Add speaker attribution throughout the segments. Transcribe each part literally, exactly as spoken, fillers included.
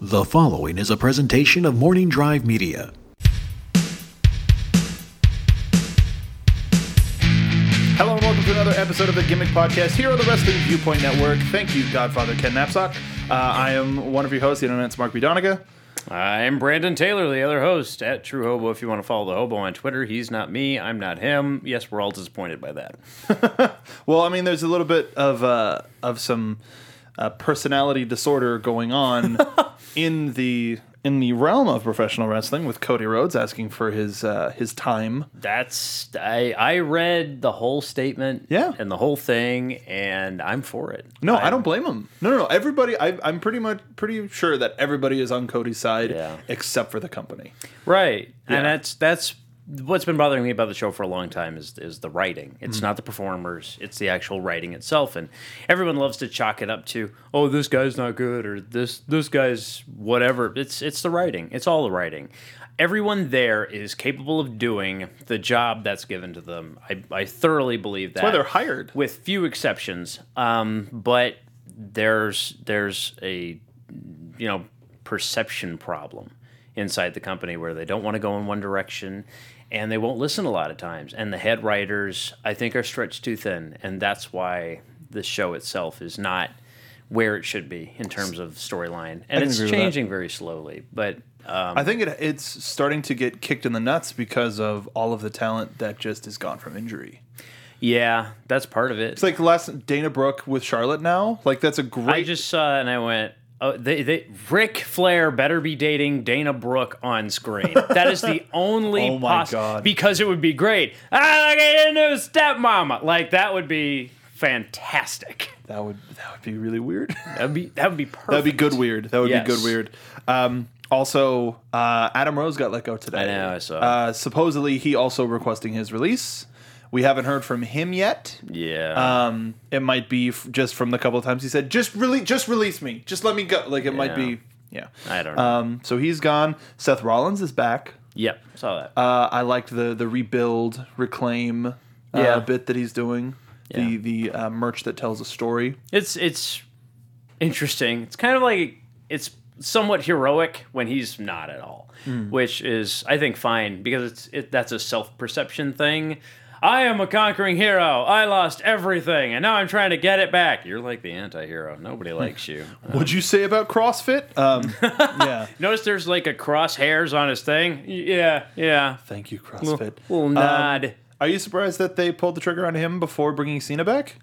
Speaker 1: The following is a presentation of Morning Drive Media.
Speaker 2: Hello and welcome to another episode of the Gimmick Podcast here on the Wrestling Viewpoint Network. Thank you, Godfather Ken Knapsack. Uh, I am one of your hosts, the internet's Mark B. Donegan.
Speaker 3: I'm Brandon Taylor, the other host, at True Hobo. If you want to follow the Hobo on Twitter, he's not me, I'm not him. Yes, we're all disappointed by that.
Speaker 2: Well, I mean, there's a little bit of uh, of some uh, personality disorder going on in the in the realm of professional wrestling, with Cody Rhodes asking for his uh, his time.
Speaker 3: That's I. I read the whole statement,
Speaker 2: Yeah.
Speaker 3: and the whole thing, and I'm for it.
Speaker 2: No, I, I don't blame him. No, no, no. Everybody, I, I'm pretty much pretty sure that everybody is on Cody's side,
Speaker 3: Yeah.
Speaker 2: except for the company.
Speaker 3: Right,
Speaker 2: Yeah.
Speaker 3: and that's that's what's been bothering me about the show for a long time is is the writing. It's not the performers; it's the actual writing itself. And everyone loves to chalk it up to, oh, this guy's not good, or this this guy's whatever. It's it's the writing. It's all the writing. Everyone there is capable of doing the job that's given to them. I, I thoroughly believe that.
Speaker 2: That's why they're hired.
Speaker 3: With few exceptions. Um, but there's there's a you know perception problem inside the company where they don't want to go in one direction, and they won't listen a lot of times. And the head writers, I think, are stretched too thin, and that's why the show itself is not where it should be in terms of storyline. And it's
Speaker 2: agree with
Speaker 3: changing very slowly. But um,
Speaker 2: I think it, it's starting to get kicked in the nuts because of all of the talent that just is gone from injury.
Speaker 3: yeah, that's part of it.
Speaker 2: It's like the last Dana Brooke with Charlotte now. Like, that's a great...
Speaker 3: I just saw it and I went, oh, they, they, Ric Flair better be dating Dana Brooke on screen. That is the only
Speaker 2: Oh my
Speaker 3: poss-
Speaker 2: God.
Speaker 3: because it would be great. Ah, like a new stepmama. Like, that would be fantastic.
Speaker 2: That would that would be really weird.
Speaker 3: That would be that would be perfect.
Speaker 2: That would be good weird. That would
Speaker 3: Yes.
Speaker 2: be good weird. Um, also, uh, Adam Rose got let go today.
Speaker 3: I know, I saw.
Speaker 2: Uh, supposedly, he also requesting his release. We haven't heard from him yet.
Speaker 3: Yeah.
Speaker 2: Um, it might be f- just from the couple of times he said, "Just release, just release me, just let me go." Like, it might
Speaker 3: Yeah.
Speaker 2: be, yeah.
Speaker 3: I don't know.
Speaker 2: Um, so he's gone. Seth Rollins is back.
Speaker 3: yep. Saw that.
Speaker 2: Uh, I liked the the rebuild, reclaim uh,
Speaker 3: Yeah.
Speaker 2: bit that he's doing. The
Speaker 3: Yeah.
Speaker 2: the uh, merch that tells a story.
Speaker 3: It's it's interesting. It's kind of like it's somewhat heroic when he's not at all, which is I think fine because it's it, that's a self perception thing. I am a conquering hero. I lost everything, and now I'm trying to get it back. You're like the anti-hero. Nobody likes you.
Speaker 2: What'd you say about CrossFit? Um, yeah.
Speaker 3: Notice there's like a crosshairs on his thing. Yeah, yeah.
Speaker 2: Thank you,
Speaker 3: Little,
Speaker 2: CrossFit.
Speaker 3: little nod.
Speaker 2: Are you surprised that they pulled the trigger on him before bringing Cena back?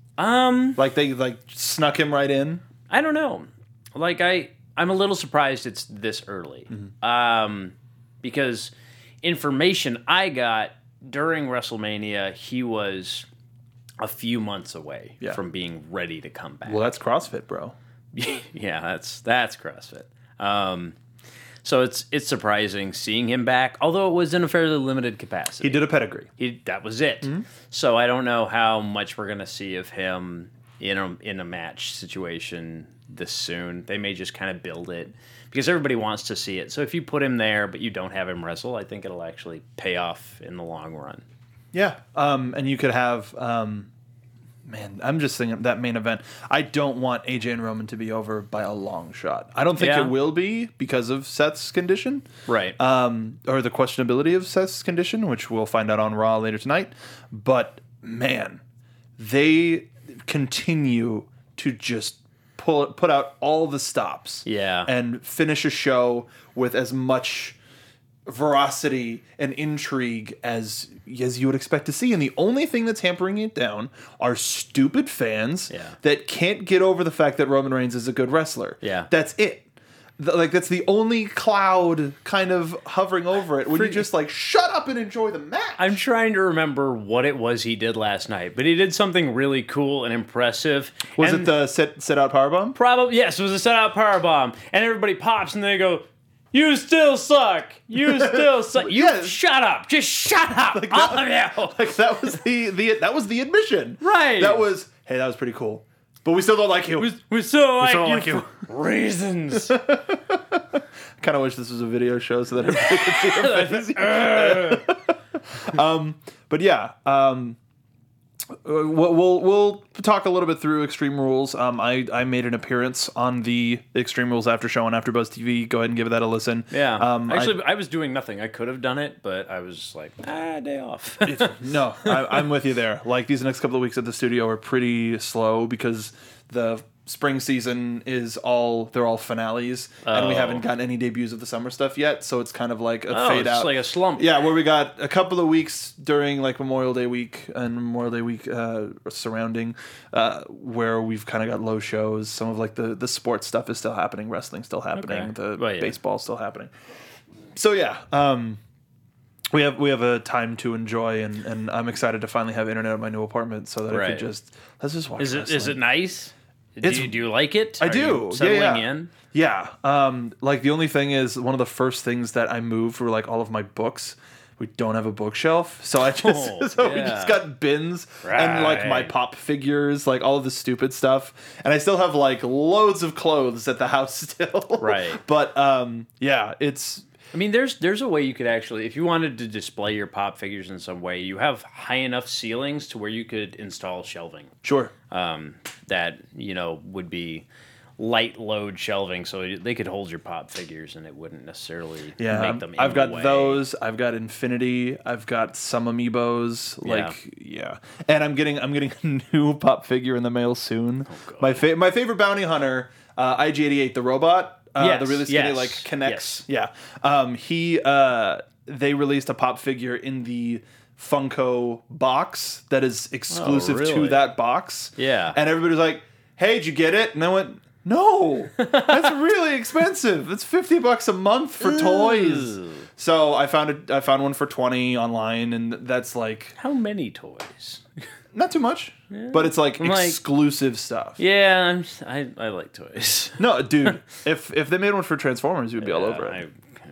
Speaker 3: Um,
Speaker 2: Like they like snuck him right in?
Speaker 3: I don't know. Like I, I'm a little surprised it's this early, um, because information I got during WrestleMania, he was a few months away
Speaker 2: Yeah.
Speaker 3: from being ready to come back.
Speaker 2: Well, that's CrossFit, bro.
Speaker 3: yeah, that's that's CrossFit. Um, so it's it's surprising seeing him back, although it was in a fairly limited capacity.
Speaker 2: He did a pedigree.
Speaker 3: He, that was it. So I don't know how much we're gonna see of him in a in a match situation this soon. They may just kind of build it because everybody wants to see it. So if you put him there, but you don't have him wrestle, I think it'll actually pay off in the long run.
Speaker 2: Yeah. Um, and you could have, um, man, I'm just thinking that main event. I don't want A J and Roman to be over by a long shot. I don't think
Speaker 3: Yeah.
Speaker 2: it will be because of Seth's condition.
Speaker 3: Right.
Speaker 2: Um, or the questionability of Seth's condition, which we'll find out on Raw later tonight. But, man, they continue to just pull put out all the stops.
Speaker 3: Yeah.
Speaker 2: And finish a show with as much veracity and intrigue as as you would expect to see. And the only thing that's hampering it down are stupid fans
Speaker 3: Yeah.
Speaker 2: that can't get over the fact that Roman Reigns is a good wrestler.
Speaker 3: Yeah.
Speaker 2: That's it. Th- Like, that's the only cloud kind of hovering over it when you
Speaker 3: For-
Speaker 2: just, like, shut up and enjoy the match.
Speaker 3: I'm trying to remember what it was he did last night, but he did something really cool and impressive.
Speaker 2: Was
Speaker 3: and
Speaker 2: it the set, set out powerbomb?
Speaker 3: Probably, yes, it was a set out powerbomb. And everybody pops and they go, "You still suck. You still suck. You
Speaker 2: Yeah.
Speaker 3: shut up. Just shut up. All of you."
Speaker 2: Like, that was the, the that was the admission.
Speaker 3: Right.
Speaker 2: That was, hey, that was pretty cool. But we still don't like you.
Speaker 3: We, we still like,
Speaker 2: still
Speaker 3: you,
Speaker 2: like you.
Speaker 3: for reasons.
Speaker 2: Kind of wish this was a video show so that everybody could see our faces. um, but yeah, um, Uh, we'll, we'll we'll talk a little bit through Extreme Rules. Um, I, I made an appearance on the Extreme Rules after show on AfterBuzz T V. Go ahead and give that a listen.
Speaker 3: Yeah.
Speaker 2: Um,
Speaker 3: Actually,
Speaker 2: I,
Speaker 3: I, was doing nothing. I could have done it, but I was like, ah, day off.
Speaker 2: no, I, I'm with you there. Like these next couple of weeks at the studio are pretty slow because the spring season is all they're all finales, and we
Speaker 3: Oh.
Speaker 2: haven't gotten any debuts of the summer stuff yet. So it's kind of like a
Speaker 3: Oh,
Speaker 2: fade
Speaker 3: it's
Speaker 2: out,
Speaker 3: like a slump.
Speaker 2: Yeah, where we got a couple of weeks during like Memorial Day week and Memorial Day week uh, surrounding, uh, where we've kind of got low shows. Some of like the the sports stuff is still happening, wrestling still happening,
Speaker 3: Okay.
Speaker 2: the
Speaker 3: Well, yeah.
Speaker 2: baseball still happening. So yeah, um, we have we have a time to enjoy, and, and I'm excited to finally have internet at my new apartment so that I
Speaker 3: Right.
Speaker 2: could just let's just watch.
Speaker 3: Is it is
Speaker 2: wrestling.
Speaker 3: it nice?
Speaker 2: It's-
Speaker 3: do, you, do you like it?
Speaker 2: I
Speaker 3: Are
Speaker 2: do.
Speaker 3: you
Speaker 2: Yeah,
Speaker 3: settling
Speaker 2: yeah.
Speaker 3: in?
Speaker 2: Yeah. Um, like the only thing is one of the first things that I moved were like all of my books. We don't have a bookshelf, so I just
Speaker 3: Oh,
Speaker 2: so we
Speaker 3: yeah.
Speaker 2: just got bins and like my
Speaker 3: Right.
Speaker 2: pop figures, like all of the stupid stuff, and I still have like loads of clothes at the house still.
Speaker 3: Right.
Speaker 2: But um, yeah, it's
Speaker 3: I mean, there's there's a way you could actually, if you wanted to display your pop figures in some way, you have high enough ceilings to where you could install shelving.
Speaker 2: sure.
Speaker 3: Um, that you know would be light load shelving, so they could hold your pop figures, and it wouldn't necessarily
Speaker 2: Yeah,
Speaker 3: make them. In
Speaker 2: I've
Speaker 3: the
Speaker 2: got
Speaker 3: way.
Speaker 2: those. I've got Infinity. I've got some amiibos. Like yeah, and I'm getting I'm getting a new pop figure in the mail soon.
Speaker 3: God.
Speaker 2: my fa- my favorite bounty hunter, uh, I G eighty-eight, the robot, uh,
Speaker 3: Yes,
Speaker 2: the really skinny
Speaker 3: yes,
Speaker 2: like connects. Yeah, um, he uh, they released a pop figure in the Funko box that is exclusive to
Speaker 3: Oh, really?
Speaker 2: that box.
Speaker 3: Yeah.
Speaker 2: and everybody's like, "Hey, did you get it?" And I went, "No, that's really expensive. It's fifty bucks a month for toys."
Speaker 3: Ooh.
Speaker 2: So I found it. I found one for twenty online, and that's like
Speaker 3: How many toys?
Speaker 2: not too much, but it's like
Speaker 3: Like-
Speaker 2: exclusive stuff.
Speaker 3: Yeah, I'm, I I like toys.
Speaker 2: No, dude, if if they made one for Transformers, you'd be all over it.
Speaker 3: I,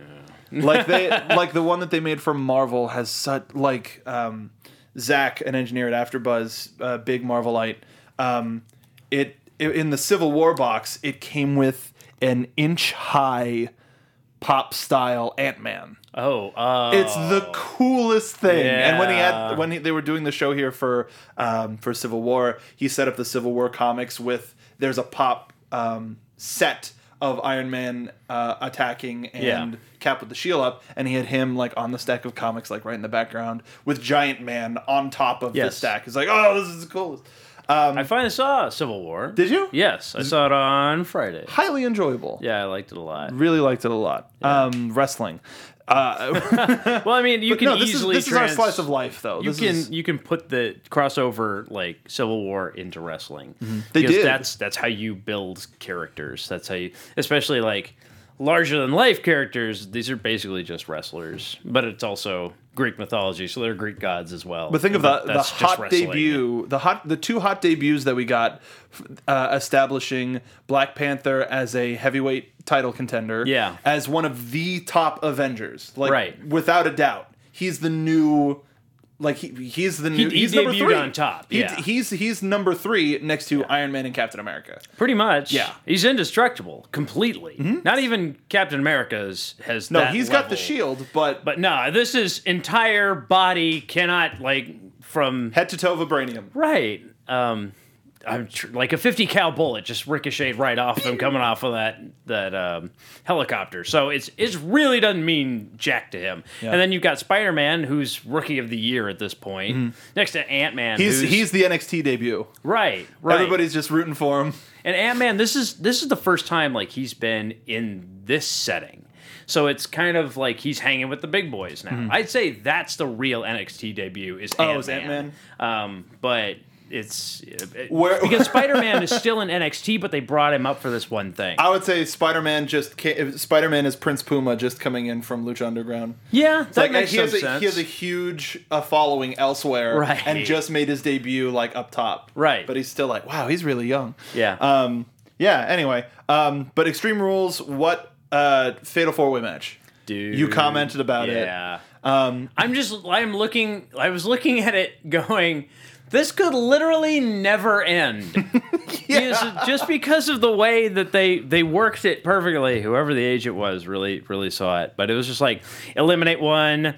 Speaker 2: Like they like the one that they made for Marvel has such like um, Zach, an engineer at AfterBuzz, uh, big Marvelite. Um, it, it in the Civil War box, it came with an inch high pop style Ant-Man.
Speaker 3: oh, uh,
Speaker 2: It's the coolest thing. And when he
Speaker 3: Yeah.
Speaker 2: had when he, they were doing the show here for um, for Civil War, he set up the Civil War comics with there's a pop um, set of Iron Man uh, attacking and
Speaker 3: Yeah.
Speaker 2: Cap with the shield up, and he had him like on the stack of comics, like right in the background, with Giant Man on top of the
Speaker 3: Yes.
Speaker 2: stack. It's like, oh, this is the coolest.
Speaker 3: I finally saw Civil War.
Speaker 2: Did you?
Speaker 3: Yes, I saw it on Friday.
Speaker 2: Highly enjoyable.
Speaker 3: Yeah, I liked it a lot.
Speaker 2: Really liked it a lot. Um, wrestling. Uh,
Speaker 3: Well, I mean, you
Speaker 2: but
Speaker 3: can
Speaker 2: no, this is
Speaker 3: easily
Speaker 2: this is our
Speaker 3: trans-
Speaker 2: slice of life, though.
Speaker 3: You
Speaker 2: This
Speaker 3: can
Speaker 2: is-
Speaker 3: you can put the crossover like Civil War into wrestling.
Speaker 2: They
Speaker 3: because
Speaker 2: did.
Speaker 3: That's that's how you build characters. That's how you, especially like larger than life characters. These are basically just wrestlers, but it's also Greek mythology, so they're Greek gods as well.
Speaker 2: But think of the,
Speaker 3: But
Speaker 2: the
Speaker 3: that's just
Speaker 2: hot
Speaker 3: wrestling.
Speaker 2: debut, the hot, the two hot debuts that we got, uh, establishing Black Panther as a heavyweight title contender,
Speaker 3: Yeah.
Speaker 2: as one of the top Avengers, like
Speaker 3: Right.
Speaker 2: without a doubt, he's the new, like he, he's the new,
Speaker 3: he
Speaker 2: he's number
Speaker 3: debuted
Speaker 2: three
Speaker 3: on top,
Speaker 2: He-
Speaker 3: yeah.
Speaker 2: he's he's number three next to Iron Man and Captain America.
Speaker 3: Pretty much.
Speaker 2: Yeah. Mm-hmm.
Speaker 3: He's indestructible completely. Not even Captain America's has
Speaker 2: No,
Speaker 3: that
Speaker 2: he's got the
Speaker 3: level.
Speaker 2: shield, but,
Speaker 3: But no, this is entire body cannot like from
Speaker 2: head to toe vibranium.
Speaker 3: right. Um, I'm tr- like a fifty cal bullet just ricocheted right off him coming off of that that um, helicopter. So it's it really doesn't mean jack to him.
Speaker 2: Yeah.
Speaker 3: And then you've got Spider Man, who's rookie of the year at this point, next to Ant Man.
Speaker 2: Mm-hmm. He's he's the N X T debut.
Speaker 3: right, right.
Speaker 2: Everybody's just rooting for him.
Speaker 3: And Ant Man, this is this is the first time like he's been in this setting. So it's kind of like he's hanging with the big boys now. I'd say that's the real N X T debut is Ant-Man.
Speaker 2: Oh, is Ant-Man?
Speaker 3: Um, but it's it,
Speaker 2: Where-
Speaker 3: because Spider-Man is still in N X T, but they brought him up for this one thing.
Speaker 2: I would say Spider-Man just came, Spider-Man is Prince Puma just coming in from Lucha Underground.
Speaker 3: yeah, that
Speaker 2: Like
Speaker 3: makes
Speaker 2: he
Speaker 3: some
Speaker 2: has, a,
Speaker 3: sense.
Speaker 2: he has a huge uh, following elsewhere,
Speaker 3: Right.
Speaker 2: and just made his debut like up top,
Speaker 3: Right.
Speaker 2: But he's still like, wow, he's really young.
Speaker 3: Yeah.
Speaker 2: Um. Yeah. Anyway. Um. But Extreme Rules, what uh fatal four way match?
Speaker 3: Dude,
Speaker 2: You commented about it.
Speaker 3: yeah.
Speaker 2: Um.
Speaker 3: I'm just I'm looking I was looking at it going, this could literally never end. Because- just because of the way that they they worked it perfectly. Whoever the agent was really really saw it. But it was just like eliminate one,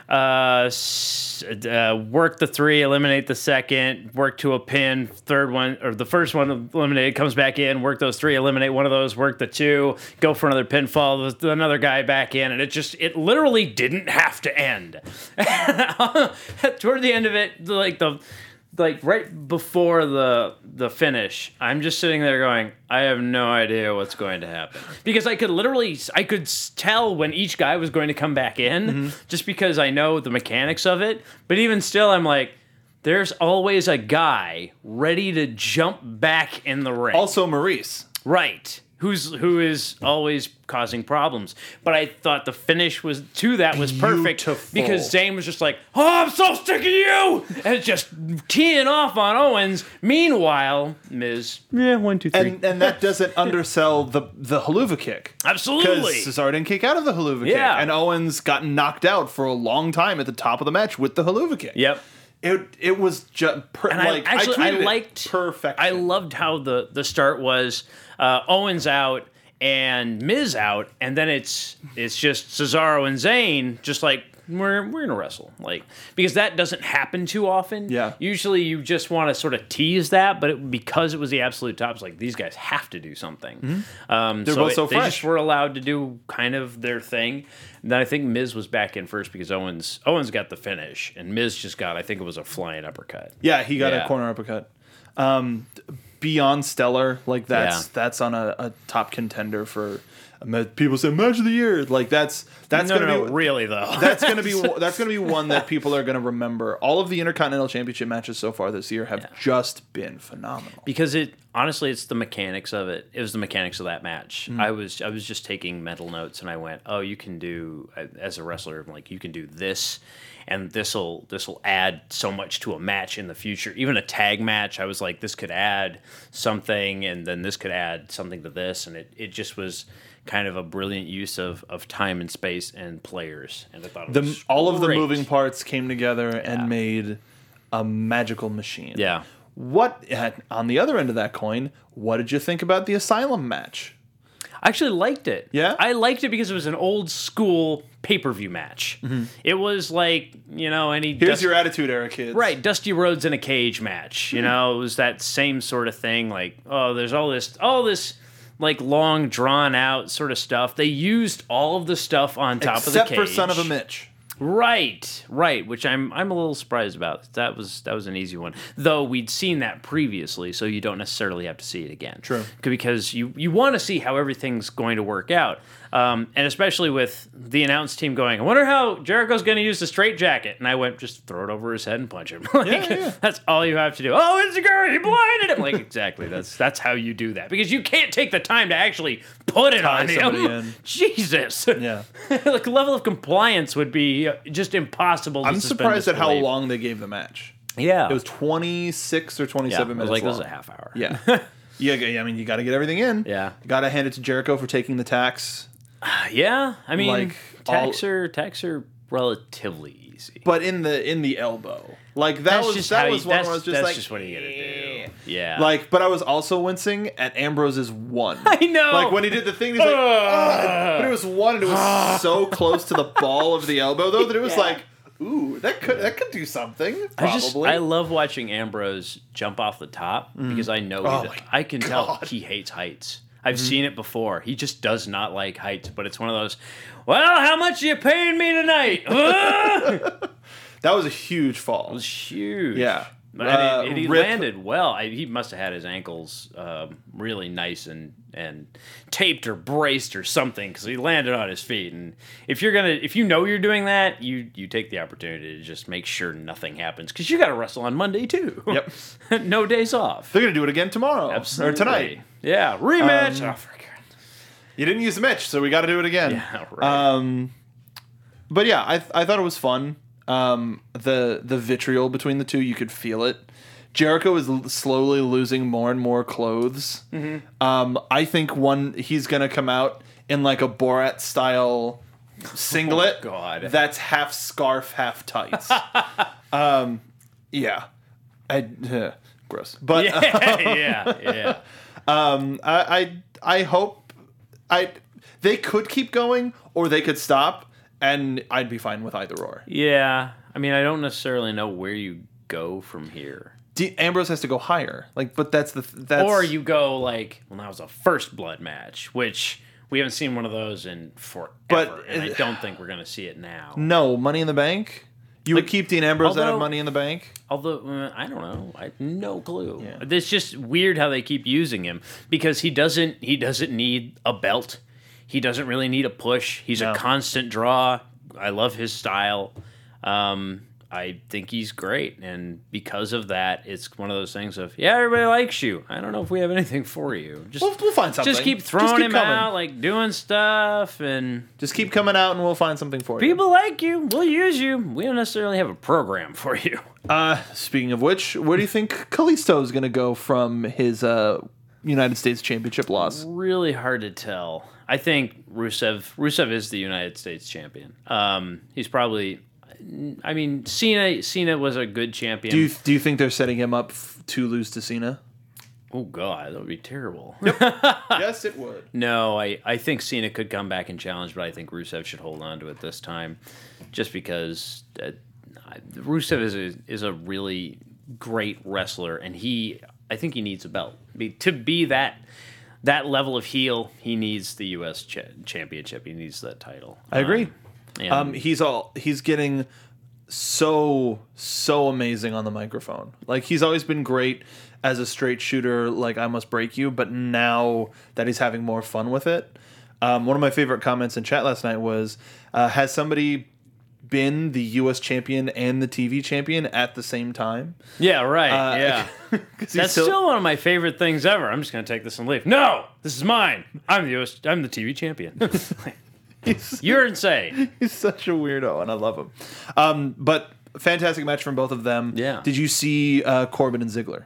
Speaker 3: uh, s- uh, work the three, eliminate the second, work to a pin, third one, or the first one eliminated, comes back in, work those three, eliminate one of those, work the two, go for another pinfall, with another guy back in, and it just, it literally didn't have to end. Toward the end of it, like the, like right before the the finish, I'm just sitting there going, I have no idea what's going to happen, because I could literally, I could s- tell when each guy was going to come back in, mm-hmm. just because I know the mechanics of it. But even still, I'm like, there's always a guy ready to jump back in the ring.
Speaker 2: Also, Maurice,
Speaker 3: right? Who's who is always causing problems. But I thought the finish was to that was perfect
Speaker 2: Beautiful.
Speaker 3: because Zayn was just like, oh, I'm so sick of you, and just teeing off on Owens. Meanwhile, Miz, yeah, one, two, three,
Speaker 2: and and that doesn't undersell the the haluva kick.
Speaker 3: Absolutely,
Speaker 2: because Cesaro didn't kick out of the haluva
Speaker 3: Yeah.
Speaker 2: kick, and Owens got knocked out for a long time at the top of the match with the haluva kick.
Speaker 3: Yep.
Speaker 2: It it was just per-
Speaker 3: And
Speaker 2: like
Speaker 3: I actually
Speaker 2: I,
Speaker 3: I,
Speaker 2: tweeted it,
Speaker 3: liked
Speaker 2: perfection.
Speaker 3: I loved how the the start was uh, Owens out and Miz out, and then it's it's just Cesaro and Zayn just like we're we're gonna wrestle, like, because that doesn't happen too often.
Speaker 2: Yeah.
Speaker 3: Usually you just want to sort of tease that, but it, because it was the absolute top, it's like these guys have to do something. Mm-hmm. Um,
Speaker 2: They're
Speaker 3: so
Speaker 2: both
Speaker 3: it-
Speaker 2: so
Speaker 3: they
Speaker 2: fresh.
Speaker 3: just were allowed to do kind of their thing. And then I think Miz was back in first because Owens Owens got the finish, and Miz just got, I think it was a flying uppercut.
Speaker 2: Yeah, he got
Speaker 3: Yeah.
Speaker 2: a corner uppercut. Um, beyond stellar, like that's
Speaker 3: Yeah.
Speaker 2: that's on a, a top contender for. People say match of the year, like that's that's
Speaker 3: no,
Speaker 2: gonna
Speaker 3: no,
Speaker 2: be
Speaker 3: no, really though.
Speaker 2: that's gonna be that's gonna be one that people are gonna remember. All of the Intercontinental Championship matches so far this year have
Speaker 3: Yeah.
Speaker 2: just been phenomenal.
Speaker 3: Because it honestly, it's the mechanics of it. It was the mechanics of that match.
Speaker 2: Mm.
Speaker 3: I was I was just taking mental notes, and I went, "Oh, you can do as a wrestler, like you can do this, and this'll this'll add so much to a match in the future. Even a tag match, I was like, this could add something, and then this could add something to this, and it, it just was kind of a brilliant use of, of time and space and players. And I thought it
Speaker 2: The
Speaker 3: was
Speaker 2: all of the
Speaker 3: great.
Speaker 2: moving parts came together
Speaker 3: Yeah.
Speaker 2: and made a magical machine.
Speaker 3: Yeah.
Speaker 2: What on the other end of that coin? What did you think about the Asylum match?
Speaker 3: I actually liked it.
Speaker 2: Yeah?
Speaker 3: I liked it because it was an old school pay-per-view match. It was like, you know, any
Speaker 2: Here's
Speaker 3: Dust-
Speaker 2: your attitude era, kids.
Speaker 3: right, Dusty Rhodes in a cage match. You know, it was that same sort of thing. Like, oh, there's all this, all this, like long drawn out sort of stuff. They used all of the stuff on top
Speaker 2: Except
Speaker 3: of the cage.
Speaker 2: for Son of a Mitch.
Speaker 3: Right, right, which I'm I'm a little surprised about. That was that was an easy one, though we'd seen that previously, so you don't necessarily have to see it again.
Speaker 2: True,
Speaker 3: because you you want to see how everything's going to work out, um, and especially with the announce team going, I wonder how Jericho's going to use the straight jacket, and I went, just throw it over his head and punch him. Like,
Speaker 2: Yeah, yeah.
Speaker 3: That's all you have to do. Oh, it's a girl, he blinded him. Like, exactly, that's that's how you do that, because you can't take the time to actually put it
Speaker 2: Tie
Speaker 3: on
Speaker 2: somebody
Speaker 3: him.
Speaker 2: in.
Speaker 3: Jesus.
Speaker 2: Yeah.
Speaker 3: Like, the level of compliance would be just impossible to
Speaker 2: I'm
Speaker 3: suspend
Speaker 2: surprised at how
Speaker 3: disbelief.
Speaker 2: long they gave the match.
Speaker 3: Yeah.
Speaker 2: It was twenty-six or
Speaker 3: yeah,
Speaker 2: twenty-seven
Speaker 3: it was
Speaker 2: minutes
Speaker 3: like,
Speaker 2: long.
Speaker 3: it was a half hour.
Speaker 2: Yeah. Yeah, I mean, you got to get everything in.
Speaker 3: Yeah.
Speaker 2: You got to hand it to Jericho for taking the tax.
Speaker 3: Yeah, I mean,
Speaker 2: Like,
Speaker 3: tax
Speaker 2: all-
Speaker 3: are, tax are relatively easy.
Speaker 2: But in the in the elbow. Like, that
Speaker 3: That's
Speaker 2: was
Speaker 3: just
Speaker 2: that
Speaker 3: how
Speaker 2: was
Speaker 3: you,
Speaker 2: one
Speaker 3: that's,
Speaker 2: where I was just
Speaker 3: that's
Speaker 2: like,
Speaker 3: just what are you going to do? Yeah.
Speaker 2: like, but I was also wincing at Ambrose's one.
Speaker 3: I know.
Speaker 2: Like, when he did the thing, he's like, "Ah," but it was one, and it was so close to the ball of the elbow, though, that it was
Speaker 3: Yeah.
Speaker 2: like, ooh, that could that could do something. Probably.
Speaker 3: I just I love watching Ambrose jump off the top because I know
Speaker 2: Oh
Speaker 3: he,
Speaker 2: my
Speaker 3: I can tell
Speaker 2: God.
Speaker 3: he hates heights. I've seen it before. He just does not like heights, but it's one of those, well, how much are you paying me tonight? Huh?
Speaker 2: That was a huge fall.
Speaker 3: It was huge.
Speaker 2: Yeah.
Speaker 3: And,
Speaker 2: Uh,
Speaker 3: he, and he
Speaker 2: Rip-
Speaker 3: landed well. I, he must have had his ankles um, really nice and, and taped or braced or something, because he landed on his feet. And if you're gonna, if you know you're doing that, you you take the opportunity to just make sure nothing happens, because you got to wrestle on Monday too.
Speaker 2: Yep.
Speaker 3: No days off.
Speaker 2: They're gonna do it again tomorrow
Speaker 3: Absolutely.
Speaker 2: or tonight.
Speaker 3: Yeah, rematch.
Speaker 2: Um,
Speaker 3: oh, for God.
Speaker 2: You didn't use Mitch, so we got to do it again.
Speaker 3: Yeah, right.
Speaker 2: Um, but yeah, I I thought it was fun. Um, the the vitriol between the two, you could feel it. Jericho is l- slowly losing more and more clothes.
Speaker 3: Mm-hmm.
Speaker 2: Um, I think one he's gonna come out in like a Borat style singlet.
Speaker 3: Oh, God.
Speaker 2: That's half scarf, half tights. um, yeah, I uh, gross. But
Speaker 3: yeah, yeah, yeah.
Speaker 2: um, I, I I hope I they could keep going or they could stop. and I'd be fine with either or.
Speaker 3: Yeah, I mean, I don't necessarily know where you go from here.
Speaker 2: D- Ambrose has to go higher, like, but that's the that's
Speaker 3: Or you go like, well, that was a first blood match, which we haven't seen one of those in forever,
Speaker 2: But-
Speaker 3: and I don't think we're going to see it now.
Speaker 2: no Money in the Bank. You would keep Dean Ambrose out of
Speaker 3: although-
Speaker 2: Money in the Bank.
Speaker 3: Although uh, I don't know, I have no clue.
Speaker 2: Yeah.
Speaker 3: It's just weird how they keep using him because he doesn't he doesn't need a belt. He doesn't really need a push. He's
Speaker 2: No.
Speaker 3: a constant draw. I love his style. Um, I think he's great, and because of that, it's one of those things of yeah, everybody likes you. I don't know if we have anything for you. Just
Speaker 2: We'll, we'll find something.
Speaker 3: just keep throwing
Speaker 2: Just keep
Speaker 3: him
Speaker 2: coming.
Speaker 3: out, like doing stuff, and
Speaker 2: Just keep coming out, and we'll find something for you.
Speaker 3: people like you. We'll use you. We don't necessarily have a program for you.
Speaker 2: Uh, speaking of which, where do you think Kalisto is going to go from his uh, United States Championship loss?
Speaker 3: Really hard to tell. I think Rusev Rusev is the United States champion. Um, he's probably. I mean, Cena. Cena was a good champion.
Speaker 2: Do you do you think they're setting him up f- to lose to Cena?
Speaker 3: oh God, that would be terrible.
Speaker 2: Yes, it would.
Speaker 3: No, I, I think Cena could come back and challenge, but I think Rusev should hold on to it this time, just because uh, Rusev is a, is a really great wrestler, and he I think he needs a belt. I mean, to be that that level of heel, he needs the U S cha- championship. He needs that title.
Speaker 2: I agree.
Speaker 3: Um, and
Speaker 2: Um, he's all he's getting so so amazing on the microphone. Like he's always been great as a straight shooter. Like I Must Break You, but now that he's having more fun with it. Um, one of my favorite comments in chat last night was, uh, "Has somebody been the U S champion and the T V champion at the same time?"
Speaker 3: yeah, right.
Speaker 2: Uh,
Speaker 3: yeah.
Speaker 2: 'cause he's
Speaker 3: That's still, one of my favorite things ever. I'm just going to take this and leave. No, this is mine. I'm the U S. I'm the T V champion.
Speaker 2: he's,
Speaker 3: You're insane.
Speaker 2: he's such a weirdo, and I love him. Um, but fantastic match from both of them.
Speaker 3: Yeah.
Speaker 2: Did you see uh, Corbin and Ziggler?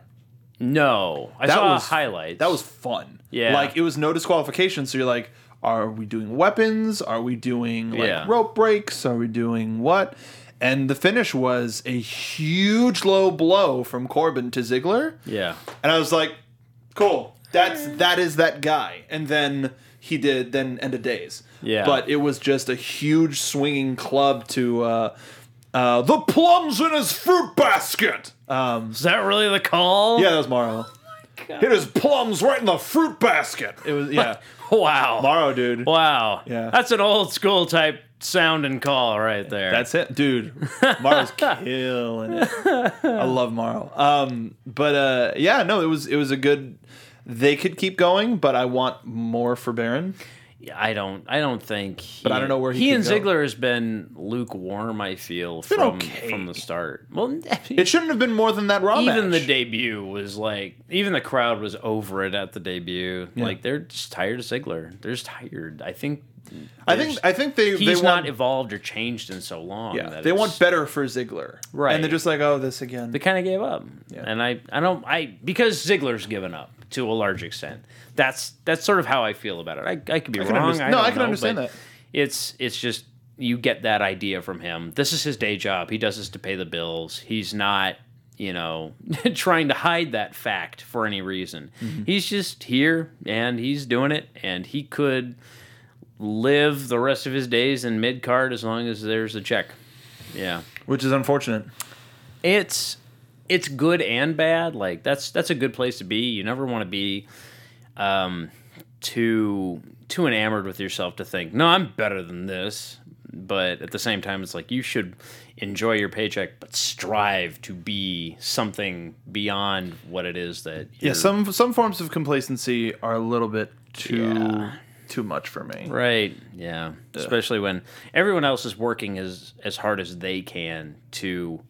Speaker 3: No, I
Speaker 2: That
Speaker 3: saw
Speaker 2: was-
Speaker 3: highlights.
Speaker 2: That was fun.
Speaker 3: Yeah.
Speaker 2: Like, it was no disqualification, so you're like, are we doing weapons? Are we doing, like,
Speaker 3: Yeah.
Speaker 2: rope breaks? Are we doing what? And the finish was a huge low blow from Corbin to Ziggler.
Speaker 3: yeah.
Speaker 2: And I was like, cool. That's, that is that guy. And then he did, then End of Days.
Speaker 3: Yeah.
Speaker 2: But it was just a huge swinging club to, uh, uh, the plums in his fruit basket. Um,
Speaker 3: Is that really the call?
Speaker 2: yeah, that was Morrow. Hit his plums right in the fruit basket. It was, yeah.
Speaker 3: Wow.
Speaker 2: Morrow, dude.
Speaker 3: Wow.
Speaker 2: Yeah.
Speaker 3: That's an old school type sound and call right there.
Speaker 2: That's it, dude. Morrow's killing it. I love Morrow. Um, but uh, yeah, no, it was it was a good. They could keep going, but I want more for Baron.
Speaker 3: Yeah, I don't. I don't think. He,
Speaker 2: But I don't know where he
Speaker 3: he
Speaker 2: could
Speaker 3: and
Speaker 2: go.
Speaker 3: Ziggler has been lukewarm. I feel
Speaker 2: been
Speaker 3: from
Speaker 2: okay.
Speaker 3: from the start. Well,
Speaker 2: It shouldn't have been more than that Raw
Speaker 3: even
Speaker 2: match.
Speaker 3: the debut was like. Even the crowd was over it at the debut. Like they're just tired of Ziggler. They're just tired. I think.
Speaker 2: I think I think they
Speaker 3: he's
Speaker 2: they
Speaker 3: not
Speaker 2: want,
Speaker 3: evolved or changed in so long.
Speaker 2: yeah
Speaker 3: that
Speaker 2: they
Speaker 3: it's-
Speaker 2: want better for Ziggler,
Speaker 3: Right.
Speaker 2: And they're just like, oh, this again.
Speaker 3: They kind of gave up,
Speaker 2: Yeah.
Speaker 3: and I, I don't, I because Ziggler's given up to a large extent. That's that's sort of how I feel about it. I, I could be
Speaker 2: I can
Speaker 3: wrong.
Speaker 2: understand-
Speaker 3: I
Speaker 2: no,
Speaker 3: don't
Speaker 2: I can
Speaker 3: know,
Speaker 2: understand
Speaker 3: but
Speaker 2: that.
Speaker 3: It's it's just you get that idea from him. This is his day job. He does this to pay the bills. He's not, you know, trying to hide that fact for any reason.
Speaker 2: Mm-hmm.
Speaker 3: He's just here and he's doing it, and he could live the rest of his days in mid card as long as there's a check. Yeah.
Speaker 2: Which is unfortunate.
Speaker 3: It's it's good and bad. Like that's that's a good place to be. You never want to be um, too too enamored with yourself to think, no, I'm better than this. But at the same time, it's like you should enjoy your paycheck, but strive to be something beyond what it is that. You're,
Speaker 2: Yeah, some some forms of complacency are a little bit too
Speaker 3: Yeah.
Speaker 2: too much for me.
Speaker 3: Right. Yeah. Especially when everyone else is working as as hard as they can to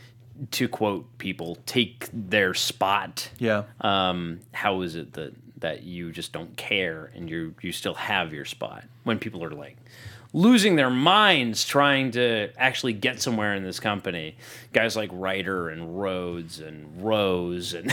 Speaker 3: to quote people take their spot.
Speaker 2: Yeah.
Speaker 3: Um, how is it that that you just don't care and you you still have your spot when people are like losing their minds trying to actually get somewhere in this company? Guys like Ryder and Rhodes and Rose and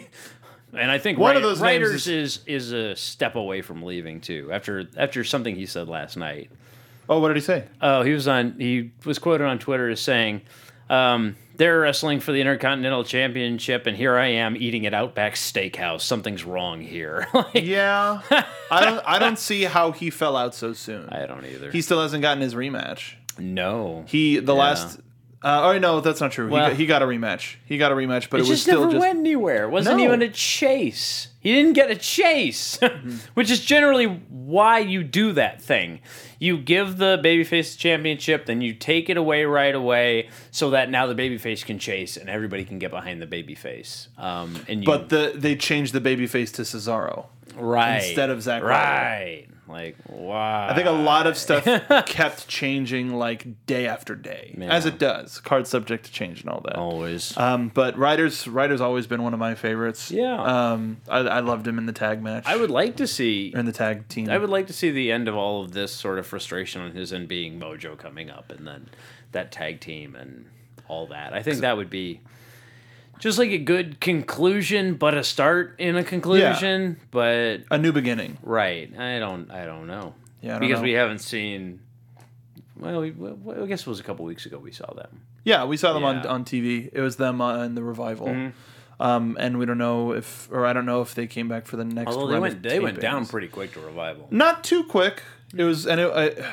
Speaker 3: and I think
Speaker 2: One
Speaker 3: Ry-
Speaker 2: of those names
Speaker 3: Ryder's is is a step away from leaving too. After after something he said last night.
Speaker 2: Oh, what did he say?
Speaker 3: Oh, he was on. He was quoted on Twitter as saying, Um, they're wrestling for the Intercontinental Championship, and here I am eating at Outback Steakhouse. Something's wrong here. Like,
Speaker 2: Yeah, I don't. I don't see how he fell out so soon.
Speaker 3: I don't either.
Speaker 2: He still hasn't gotten his rematch.
Speaker 3: no.
Speaker 2: He the
Speaker 3: Yeah.
Speaker 2: last. Uh, oh no, that's not true.
Speaker 3: Well-
Speaker 2: he, got, he got a rematch. He got a rematch, but
Speaker 3: It
Speaker 2: it was
Speaker 3: just
Speaker 2: still
Speaker 3: never
Speaker 2: just.
Speaker 3: went anywhere. It wasn't
Speaker 2: No.
Speaker 3: even a chase. He didn't get a chase, which is generally why you do that thing. You give the babyface the championship, then you take it away right away, so that now the babyface can chase and everybody can get behind the babyface. Um, and you,
Speaker 2: But the they changed the babyface to Cesaro.
Speaker 3: right
Speaker 2: instead of Zack Ryder.
Speaker 3: right, like wow.
Speaker 2: I think a lot of stuff kept changing like day after day,
Speaker 3: Yeah.
Speaker 2: as it does. Card subject to change and all that.
Speaker 3: always.
Speaker 2: Um, but Ryder's Ryder's always been one of my favorites.
Speaker 3: Yeah.
Speaker 2: Um, I, I loved him in the tag match.
Speaker 3: I would like to see.
Speaker 2: in the tag team.
Speaker 3: I would like to see the end of all of this sort of frustration on his end being Mojo coming up and then that tag team and all that. I think that would be just like a good conclusion, but a start in a conclusion. But
Speaker 2: a new beginning.
Speaker 3: right, I don't, I don't know.
Speaker 2: Yeah, I don't
Speaker 3: because
Speaker 2: know.
Speaker 3: we haven't seen. Well, we, well, I guess it was a couple weeks ago we saw them.
Speaker 2: Yeah, we saw them on,
Speaker 3: Yeah. Mm-hmm.
Speaker 2: on T V. It was them on the revival. Um, and we don't know if, or I don't know if they came back for the next.
Speaker 3: Although they
Speaker 2: run
Speaker 3: went,
Speaker 2: of
Speaker 3: they went down
Speaker 2: tapings.
Speaker 3: pretty quick to revival.
Speaker 2: Not too quick. It was, and it, I,